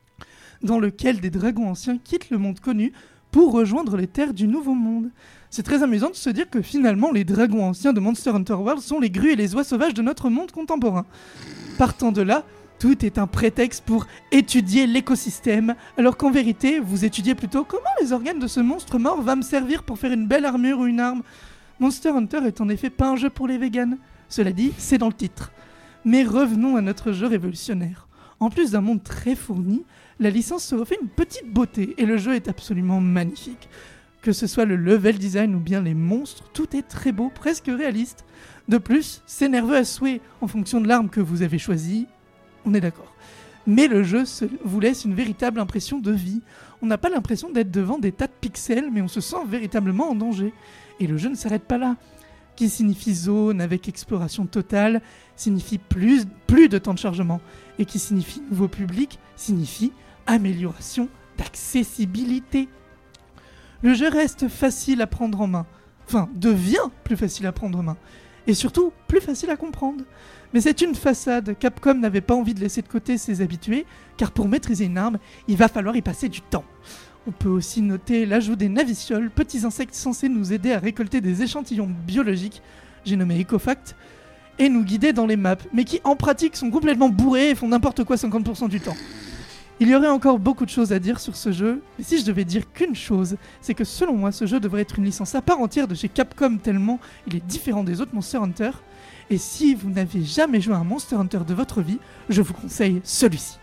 dans lequel des dragons anciens quittent le monde connu pour rejoindre les terres du nouveau monde. C'est très amusant de se dire que finalement les dragons anciens de Monster Hunter World sont les grues et les oies sauvages de notre monde contemporain. Partant de là, tout est un prétexte pour étudier l'écosystème, alors qu'en vérité, vous étudiez plutôt comment les organes de ce monstre mort va me servir pour faire une belle armure ou une arme. Monster Hunter est en effet pas un jeu pour les véganes. Cela dit, c'est dans le titre. Mais revenons à notre jeu révolutionnaire. En plus d'un monde très fourni, la licence se refait une petite beauté et le jeu est absolument magnifique. Que ce soit le level design ou bien les monstres, tout est très beau, presque réaliste. De plus, c'est nerveux à souhait en fonction de l'arme que vous avez choisie, on est d'accord. Mais le jeu vous laisse une véritable impression de vie. On n'a pas l'impression d'être devant des tas de pixels, mais on se sent véritablement en danger. Et le jeu ne s'arrête pas là. Qui signifie zone avec exploration totale, signifie plus de temps de chargement. Et qui signifie nouveau public, signifie amélioration d'accessibilité. Le jeu reste facile à prendre en main. Enfin, devient plus facile à prendre en main. Et surtout, plus facile à comprendre. Mais c'est une façade. Capcom n'avait pas envie de laisser de côté ses habitués, car pour maîtriser une arme, il va falloir y passer du temps. On peut aussi noter l'ajout des navicioles, petits insectes censés nous aider à récolter des échantillons biologiques, j'ai nommé Ecofact, et nous guider dans les maps, mais qui en pratique sont complètement bourrés et font n'importe quoi 50% du temps. Il y aurait encore beaucoup de choses à dire sur ce jeu, mais si je devais dire qu'une chose, c'est que selon moi, ce jeu devrait être une licence à part entière de chez Capcom tellement il est différent des autres Monster Hunter. Et si vous n'avez jamais joué à un Monster Hunter de votre vie, je vous conseille celui-ci.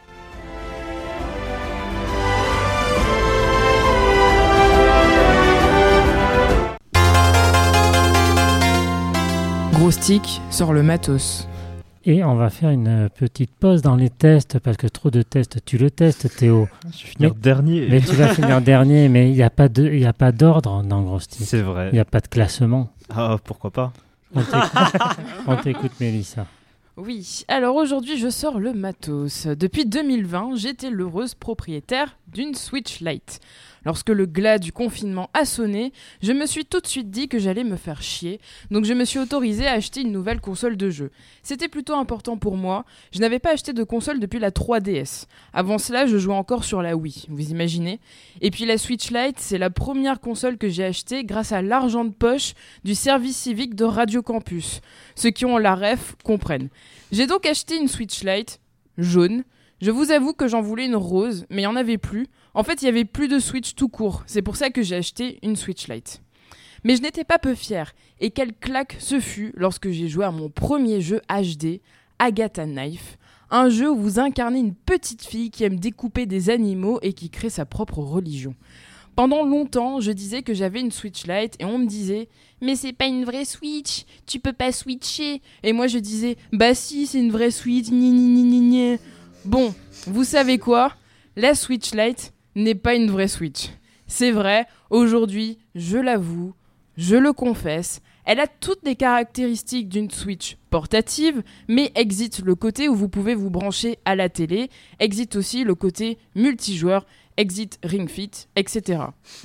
Gros Stick sort le matos. Et on va faire une petite pause dans les tests, parce que trop de tests, tu le testes Théo. Je vais finir dernier. Mais tu vas finir dernier, mais il n'y a pas d'ordre dans Gros Stick. C'est vrai. Il n'y a pas de classement. Ah, pourquoi pas. On t'écoute Mélissa. Oui, alors aujourd'hui je sors le matos. Depuis 2020, j'étais l'heureuse propriétaire d'une Switch Lite. Lorsque le glas du confinement a sonné, je me suis tout de suite dit que j'allais me faire chier, donc je me suis autorisée à acheter une nouvelle console de jeu. C'était plutôt important pour moi, je n'avais pas acheté de console depuis la 3DS. Avant cela, je jouais encore sur la Wii, vous imaginez ? Et puis la Switch Lite, c'est la première console que j'ai achetée grâce à l'argent de poche du service civique de Radio Campus. Ceux qui ont la ref comprennent. J'ai donc acheté une Switch Lite jaune. Je vous avoue que j'en voulais une rose, mais il n'y en avait plus. En fait, il n'y avait plus de Switch tout court. C'est pour ça que j'ai acheté une Switch Lite. Mais je n'étais pas peu fière. Et quelle claque ce fut lorsque j'ai joué à mon premier jeu HD, Agatha Knife. Un jeu où vous incarnez une petite fille qui aime découper des animaux et qui crée sa propre religion. Pendant longtemps, je disais que j'avais une Switch Lite et on me disait « Mais c'est pas une vraie Switch, tu peux pas switcher !» Et moi je disais « Bah si, c'est une vraie Switch, ni ni ni ni ni !» Bon, vous savez quoi ? La Switch Lite n'est pas une vraie Switch. C'est vrai, aujourd'hui, je l'avoue, je le confesse, elle a toutes les caractéristiques d'une Switch portative, mais existe le côté où vous pouvez vous brancher à la télé, existe aussi le côté multijoueur, existe Ring Fit, etc.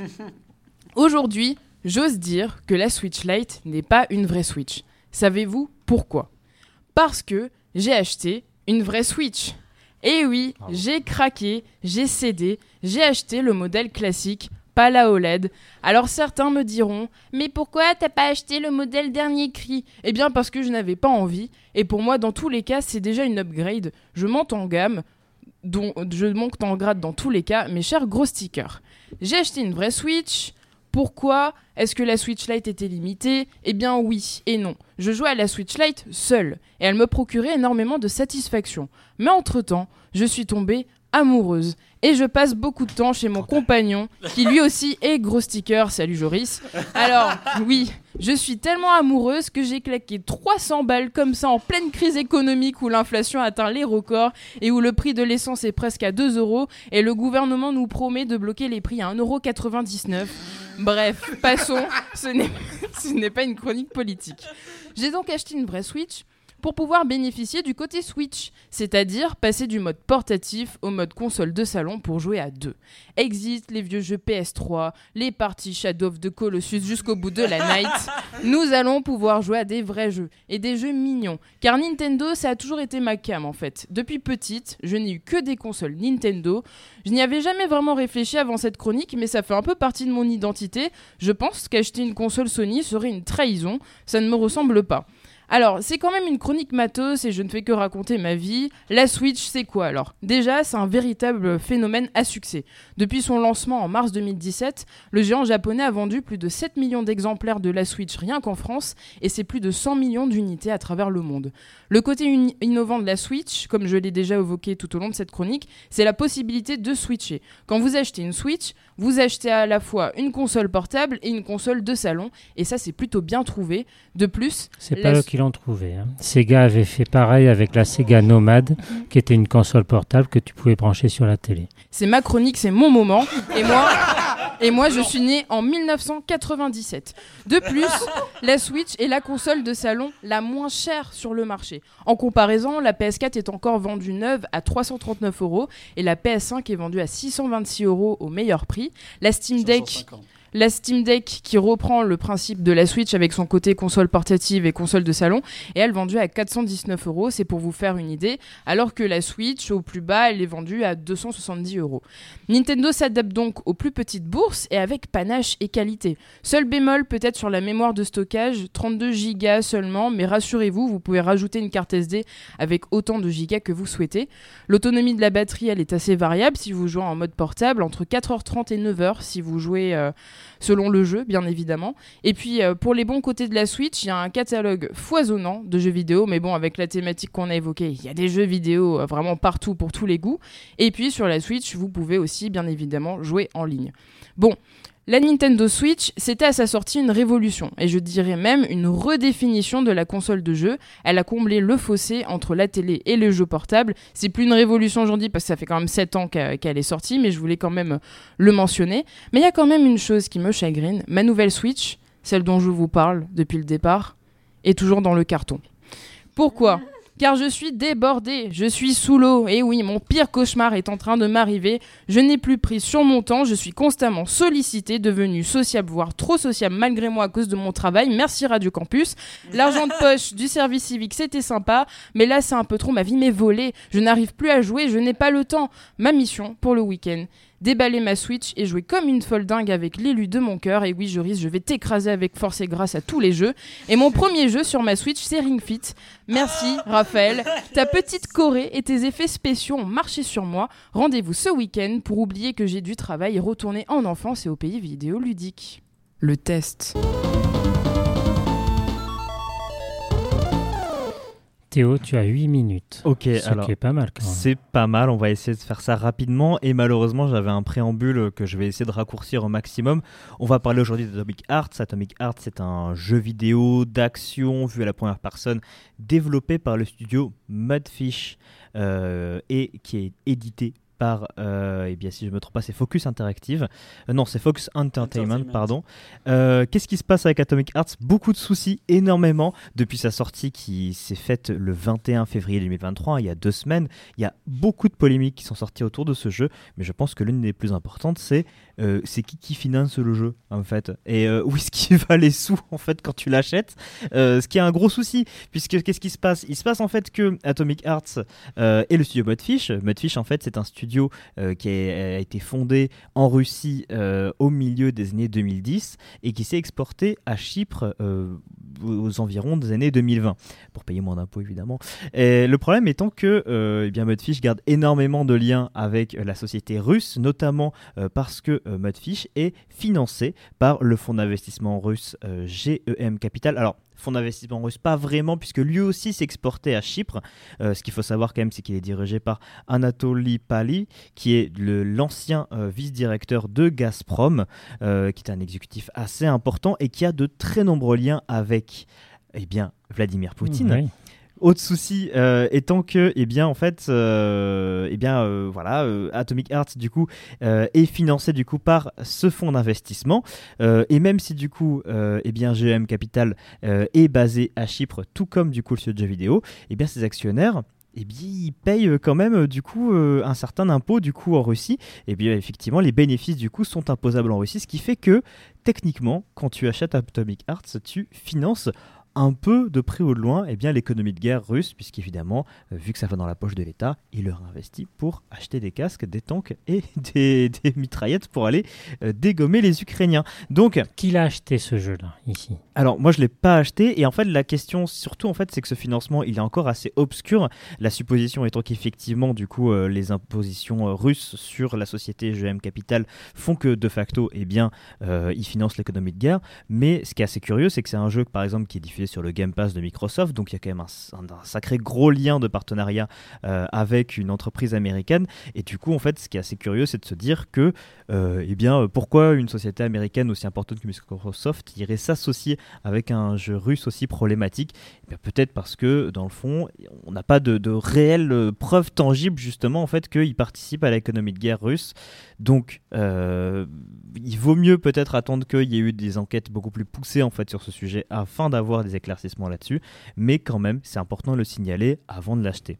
Aujourd'hui, j'ose dire que la Switch Lite n'est pas une vraie Switch. Savez-vous pourquoi ? Parce que j'ai acheté une vraie Switch. Et oui, j'ai craqué, j'ai cédé, j'ai acheté le modèle classique, pas la OLED. Alors certains me diront « Mais pourquoi t'as pas acheté le modèle dernier cri ?» Eh bien parce que je n'avais pas envie, et pour moi dans tous les cas c'est déjà une upgrade, je monte en gamme, je monte en grade dans tous les cas, mes chers gros stickers. J'ai acheté une vraie Switch. Pourquoi ? Est-ce que la Switch Lite était limitée ? Eh bien oui et non. Je jouais à la Switch Lite seule et elle me procurait énormément de satisfaction. Mais entre-temps, je suis tombée amoureuse et je passe beaucoup de temps chez mon compagnon qui lui aussi est gros sticker. Salut Joris. Alors oui, je suis tellement amoureuse que j'ai claqué 300 balles comme ça en pleine crise économique où l'inflation atteint les records et où le prix de l'essence est presque à 2 € et le gouvernement nous promet de bloquer les prix à 1,99 €. Bref, passons, ce n'est pas une chronique politique. J'ai donc acheté une vraie Switch pour pouvoir bénéficier du côté Switch, c'est-à-dire passer du mode portatif au mode console de salon pour jouer à deux. Existent les vieux jeux PS3, les parties Shadow of the Colossus jusqu'au bout de la night. Nous allons pouvoir jouer à des vrais jeux, et des jeux mignons, car Nintendo, ça a toujours été ma came en fait. Depuis petite, je n'ai eu que des consoles Nintendo. Je n'y avais jamais vraiment réfléchi avant cette chronique, mais ça fait un peu partie de mon identité. Je pense qu'acheter une console Sony serait une trahison, ça ne me ressemble pas. Alors, c'est quand même une chronique matos et je ne fais que raconter ma vie. La Switch, c'est quoi alors ? Déjà, c'est un véritable phénomène à succès. Depuis son lancement en mars 2017, le géant japonais a vendu plus de 7 millions d'exemplaires de la Switch rien qu'en France et c'est plus de 100 millions d'unités à travers le monde. Le côté innovant de la Switch, comme je l'ai déjà évoqué tout au long de cette chronique, c'est la possibilité de de switcher. Quand vous achetez une Switch, vous achetez à la fois une console portable et une console de salon, et ça c'est plutôt bien trouvé. De plus, c'est pas eux qui l'ont trouvé. Sega avait fait pareil avec la Sega Nomad, qui était une console portable que tu pouvais brancher sur la télé. C'est ma chronique, c'est mon moment, et moi je suis né en 1997. De plus, la Switch est la console de salon la moins chère sur le marché. En comparaison, la PS4 est encore vendue neuve à 339 € et la PS5 est vendue à 626 € au meilleur prix. La Steam Deck qui reprend le principe de la Switch avec son côté console portative et console de salon, et elle est vendue à 419 €, c'est pour vous faire une idée, alors que la Switch au plus bas elle est vendue à 270 €. Nintendo s'adapte donc aux plus petites bourses et avec panache et qualité. Seul bémol peut-être sur la mémoire de stockage, 32 Go seulement, mais rassurez-vous, vous pouvez rajouter une carte SD avec autant de gigas que vous souhaitez. L'autonomie de la batterie elle est assez variable si vous jouez en mode portable, entre 4h30 et 9h si vous jouez selon le jeu, bien évidemment. Et puis, pour les bons côtés de la Switch, il y a un catalogue foisonnant de jeux vidéo, mais bon, avec la thématique qu'on a évoquée, il y a des jeux vidéo vraiment partout pour tous les goûts. Et puis, sur la Switch, vous pouvez aussi, bien évidemment, jouer en ligne. Bon, la Nintendo Switch, c'était à sa sortie une révolution, et je dirais même une redéfinition de la console de jeu. Elle a comblé le fossé entre la télé et les jeux portables. C'est plus une révolution aujourd'hui parce que ça fait quand même 7 ans qu'elle est sortie, mais je voulais quand même le mentionner. Mais il y a quand même une chose qui me chagrine. Ma nouvelle Switch, celle dont je vous parle depuis le départ, est toujours dans le carton. Pourquoi ? Car je suis débordée, je suis sous l'eau, et oui, mon pire cauchemar est en train de m'arriver, je n'ai plus prise sur mon temps, je suis constamment sollicitée, devenue sociable, voire trop sociable malgré moi à cause de mon travail, merci Radio Campus. L'argent de poche du service civique c'était sympa, mais là c'est un peu trop, ma vie m'est volée, je n'arrive plus à jouer, je n'ai pas le temps. Ma mission pour le week-end, déballer ma Switch et jouer comme une folle dingue avec l'élu de mon cœur. Et oui, je vais t'écraser avec force et grâce à tous les jeux. Et mon premier jeu sur ma Switch, c'est Ring Fit. Merci, Raphaël. Ta petite Corée et tes effets spéciaux ont marché sur moi. Rendez-vous ce week-end pour oublier que j'ai du travail et retourner en enfance et au pays vidéoludique. Le test. Théo, tu as 8 minutes. Ok, ce qui est pas mal quand même. C'est pas mal, on va essayer de faire ça rapidement. Et malheureusement, j'avais un préambule que je vais essayer de raccourcir au maximum. On va parler aujourd'hui d'Atomic Heart. Atomic Heart, c'est un jeu vidéo d'action vu à la première personne développé par le studio Mudfish et qui est édité par, eh bien, si je ne me trompe pas, c'est Focus Interactive. Non, c'est Fox Entertainment, pardon. Qu'est-ce qui se passe avec Atomic Heart ? Beaucoup de soucis, énormément, depuis sa sortie qui s'est faite le 21 février 2023, il y a 2 semaines. Il y a beaucoup de polémiques qui sont sorties autour de ce jeu, mais je pense que l'une des plus importantes, c'est qui finance le jeu, en fait, et où est-ce qu'il va les sous, en fait, quand tu l'achètes, ce qui est un gros souci, puisque qu'est-ce qui se passe ? Il se passe, en fait, que Atomic Heart et le studio Mudfish, en fait, c'est un studio qui a été fondé en Russie au milieu des années 2010 et qui s'est exporté à Chypre aux environs des années 2020 pour payer moins d'impôts évidemment. Et le problème étant que bien Mudfish garde énormément de liens avec la société russe, notamment parce que Mudfish est financé par le fonds d'investissement russe GEM Capital. Alors fonds d'investissement russe, pas vraiment, puisque lui aussi s'est exporté à Chypre. Ce qu'il faut savoir quand même, c'est qu'il est dirigé par Anatoly Pali, qui est l'ancien vice-directeur de Gazprom, qui est un exécutif assez important et qui a de très nombreux liens avec Vladimir Poutine. Oui. Autre souci étant que, en fait, Atomic Heart du coup est financé du coup par ce fonds d'investissement et même si du coup, GEM Capital est basé à Chypre, tout comme du coup le studio de jeux vidéo, ses actionnaires ils payent quand même du coup un certain impôt du coup en Russie. Et bien effectivement, les bénéfices du coup sont imposables en Russie, ce qui fait que techniquement, quand tu achètes Atomic Heart, tu finances un peu de près ou de loin l'économie de guerre russe, puisqu'évidemment, vu que ça va dans la poche de l'État, il leur investit pour acheter des casques, des tanks et des mitraillettes pour aller dégommer les Ukrainiens. Donc, qui l'a acheté ce jeu-là ici ? Alors moi je l'ai pas acheté et en fait la question surtout en fait c'est que ce financement il est encore assez obscur. La supposition étant qu'effectivement du coup les impositions russes sur la société GEM Capital font que de facto ils financent l'économie de guerre. Mais ce qui est assez curieux c'est que c'est un jeu par exemple qui est diffusé diffusé sur le Game Pass de Microsoft, donc il y a quand même un sacré gros lien de partenariat avec une entreprise américaine. Et du coup, en fait, ce qui est assez curieux, c'est de se dire que, pourquoi une société américaine aussi importante que Microsoft irait s'associer avec un jeu russe aussi problématique. Peut-être parce que, dans le fond, on n'a pas de réelles preuves tangibles, justement, en fait, qu'il participe à l'économie de guerre russe. Donc, il vaut mieux peut-être attendre qu'il y ait eu des enquêtes beaucoup plus poussées, en fait, sur ce sujet, afin d'avoir des éclaircissements là-dessus. Mais quand même, c'est important de le signaler avant de l'acheter.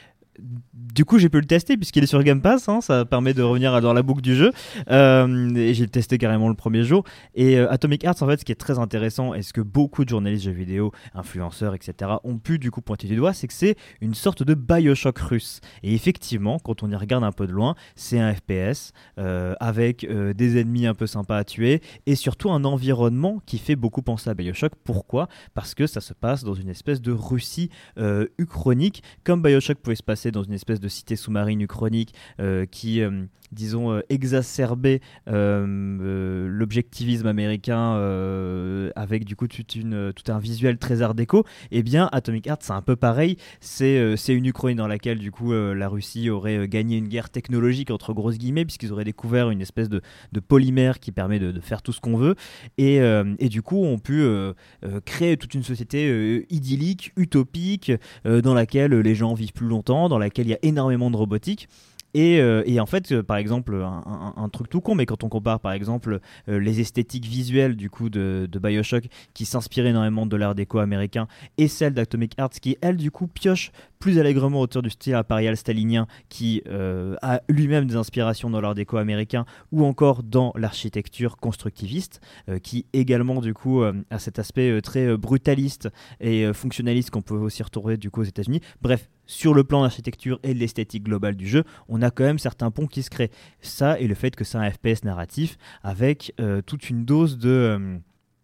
Du coup, j'ai pu le tester puisqu'il est sur Game Pass, ça permet de revenir dans la boucle du jeu. Et j'ai testé carrément le premier jour. Et Atomic Hearts, en fait, ce qui est très intéressant et ce que beaucoup de journalistes jeux vidéo, influenceurs, etc., ont pu du coup pointer du doigt, c'est que c'est une sorte de Bioshock russe. Et effectivement, quand on y regarde un peu de loin, c'est un FPS avec des ennemis un peu sympas à tuer et surtout un environnement qui fait beaucoup penser à Bioshock. Pourquoi ? Parce que ça se passe dans une espèce de Russie uchronique, comme Bioshock pouvait se passer dans une espèce de cité sous-marine uchronique qui, disons, exacerbait l'objectivisme américain avec du coup tout un visuel très art déco. Et bien Atomic Hearts, c'est un peu pareil. C'est une Uchronie dans laquelle du coup la Russie aurait gagné une guerre technologique entre grosses guillemets, puisqu'ils auraient découvert une espèce de polymère qui permet de faire tout ce qu'on veut. Et du coup ont pu créer toute une société idyllique, utopique, dans laquelle les gens vivent plus longtemps, dans laquelle il y a énormément de robotique. Et en fait, par exemple, un truc tout con, mais quand on compare par exemple les esthétiques visuelles du coup de Bioshock qui s'inspiraient énormément de l'art déco américain et celle d'Atomic Hearts qui elle du coup pioche plus allègrement autour du style impérial stalinien qui a lui-même des inspirations dans l'art déco américain ou encore dans l'architecture constructiviste qui également du coup a cet aspect très brutaliste et fonctionnaliste qu'on peut aussi retrouver du coup aux États-Unis. Bref, sur le plan d'architecture et de l'esthétique globale du jeu, on a quand même certains ponts qui se créent. Ça et le fait que c'est un FPS narratif avec toute une dose de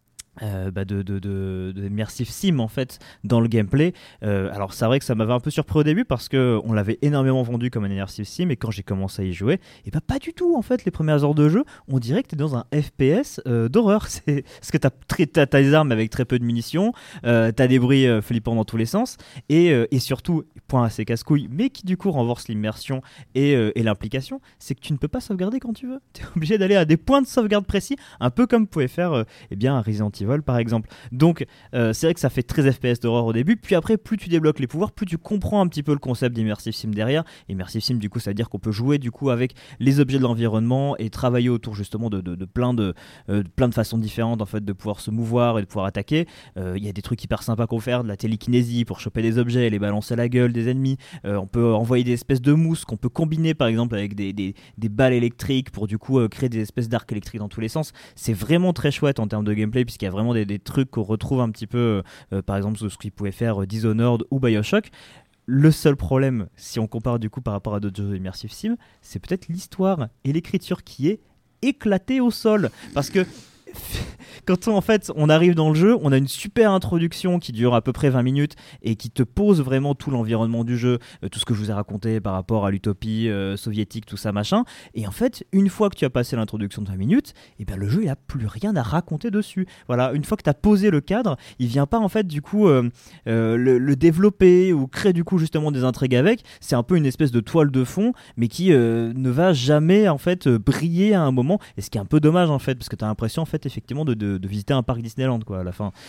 immersive sim en fait dans le gameplay. Alors c'est vrai que ça m'avait un peu surpris au début parce que on l'avait énormément vendu comme un immersive sim et quand j'ai commencé à y jouer, et pas du tout en fait. Les premières heures de jeu, on dirait que t'es dans un FPS d'horreur. C'est parce que t'as des armes avec très peu de munitions, t'as des bruits flippants dans tous les sens et surtout point assez casse-couille mais qui du coup renforce l'immersion et l'implication, c'est que tu ne peux pas sauvegarder quand tu veux. T'es obligé d'aller à des points de sauvegarde précis, un peu comme pouvait faire un Resident Evil par exemple. Donc c'est vrai que ça fait très FPS d'horreur au début, puis après plus tu débloques les pouvoirs, plus tu comprends un petit peu le concept d'immersive sim derrière. Immersive sim du coup ça veut dire qu'on peut jouer du coup avec les objets de l'environnement et travailler autour justement de plein de façons différentes en fait de pouvoir se mouvoir et de pouvoir attaquer. Il y a des trucs hyper sympas qu'on peut faire, de la télékinésie pour choper des objets et les balancer à la gueule des ennemis. On peut envoyer des espèces de mousses qu'on peut combiner par exemple avec des balles électriques pour du coup créer des espèces d'arcs électriques dans tous les sens. C'est vraiment très chouette en termes de gameplay puisqu'il y a vraiment des trucs qu'on retrouve un petit peu par exemple ce qu'ils pouvaient faire Dishonored ou Bioshock. Le seul problème, si on compare du coup par rapport à d'autres jeux immersive sim, c'est peut-être l'histoire et l'écriture qui est éclatée au sol parce que quand on arrive dans le jeu, on a une super introduction qui dure à peu près 20 minutes et qui te pose vraiment tout l'environnement du jeu, tout ce que je vous ai raconté par rapport à l'utopie soviétique, tout ça machin. Et en fait, une fois que tu as passé l'introduction de 20 minutes, le jeu il n'a plus rien à raconter dessus. Voilà, une fois que tu as posé le cadre, il vient pas en fait du coup le développer ou créer du coup justement des intrigues avec. C'est un peu une espèce de toile de fond, mais qui ne va jamais en fait briller à un moment. Et ce qui est un peu dommage en fait, parce que tu as l'impression en fait effectivement de visiter un parc Disneyland quoi à la fin.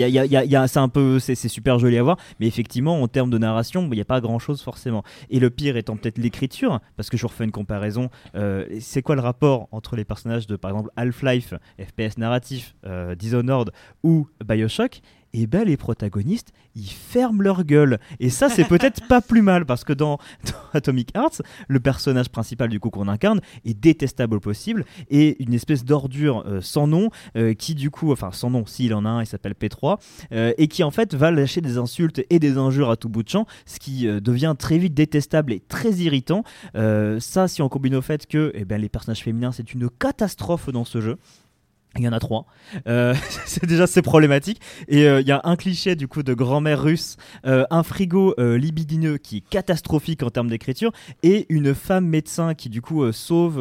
C'est super joli à voir, mais effectivement en termes de narration il n'y a pas grand chose forcément. Et le pire étant peut-être l'écriture, parce que je refais une comparaison, c'est quoi le rapport entre les personnages de par exemple Half-Life, FPS narratif, Dishonored ou Bioshock? Et les protagonistes, ils ferment leur gueule. Et ça, c'est peut-être pas plus mal, parce que dans Atomic Hearts, le personnage principal du coup qu'on incarne est détestable au possible, et une espèce d'ordure sans nom, qui du coup, enfin sans nom, s'il en a un, il s'appelle P3, et qui en fait va lâcher des insultes et des injures à tout bout de champ, ce qui devient très vite détestable et très irritant. Ça, si on combine au fait que les personnages féminins, c'est une catastrophe dans ce jeu. Il y en a 3. C'est problématique. Et il y a un cliché du coup de grand-mère russe, un frigo libidineux qui est catastrophique en termes d'écriture, et une femme médecin qui du coup sauve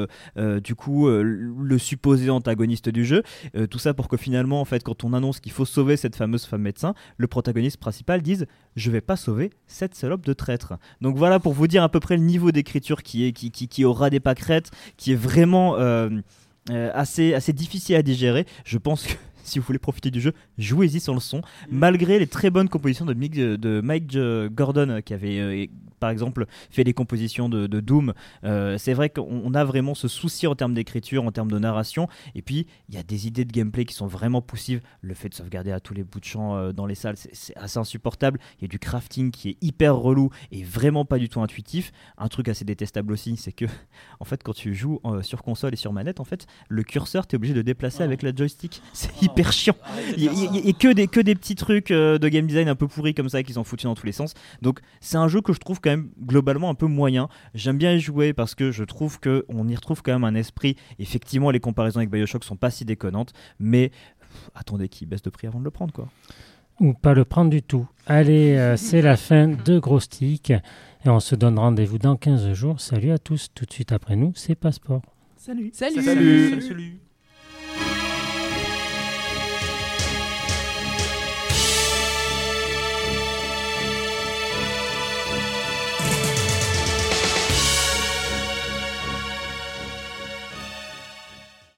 le supposé antagoniste du jeu. Tout ça pour que finalement, en fait, quand on annonce qu'il faut sauver cette fameuse femme médecin, le protagoniste principal dise « Je vais pas sauver cette salope de traître ». Donc voilà pour vous dire à peu près le niveau d'écriture qui aura des pâquerettes, qui est vraiment... assez difficile à digérer. Je pense que si vous voulez profiter du jeu, jouez-y sans le son. Malgré les très bonnes compositions de Mike Gordon, qui avait par exemple fait les compositions de Doom, c'est vrai qu'on a vraiment ce souci en termes d'écriture, en termes de narration. Et puis il y a des idées de gameplay qui sont vraiment poussives. Le fait de sauvegarder à tous les bouts de champ dans les salles, c'est assez insupportable. Il y a du crafting qui est hyper relou et vraiment pas du tout intuitif. Un truc assez détestable aussi, c'est que en fait quand tu joues sur console et sur manette, en fait le curseur t'es obligé de déplacer avec la joystick. C'est hyper chiant. Il y a que des petits trucs de game design un peu pourris comme ça qui sont foutus dans tous les sens. Donc c'est un jeu que je trouve quand même globalement un peu moyen. J'aime bien y jouer parce que je trouve qu'on y retrouve quand même un esprit. Effectivement, les comparaisons avec BioShock sont pas si déconnantes, mais attendez qu'il baisse de prix avant de le prendre, quoi. Ou pas le prendre du tout. Allez, c'est la fin de Gros Stick et on se donne rendez-vous dans 15 jours. Salut à tous. Tout de suite après nous, c'est Passeport. Salut. Salut. Salut.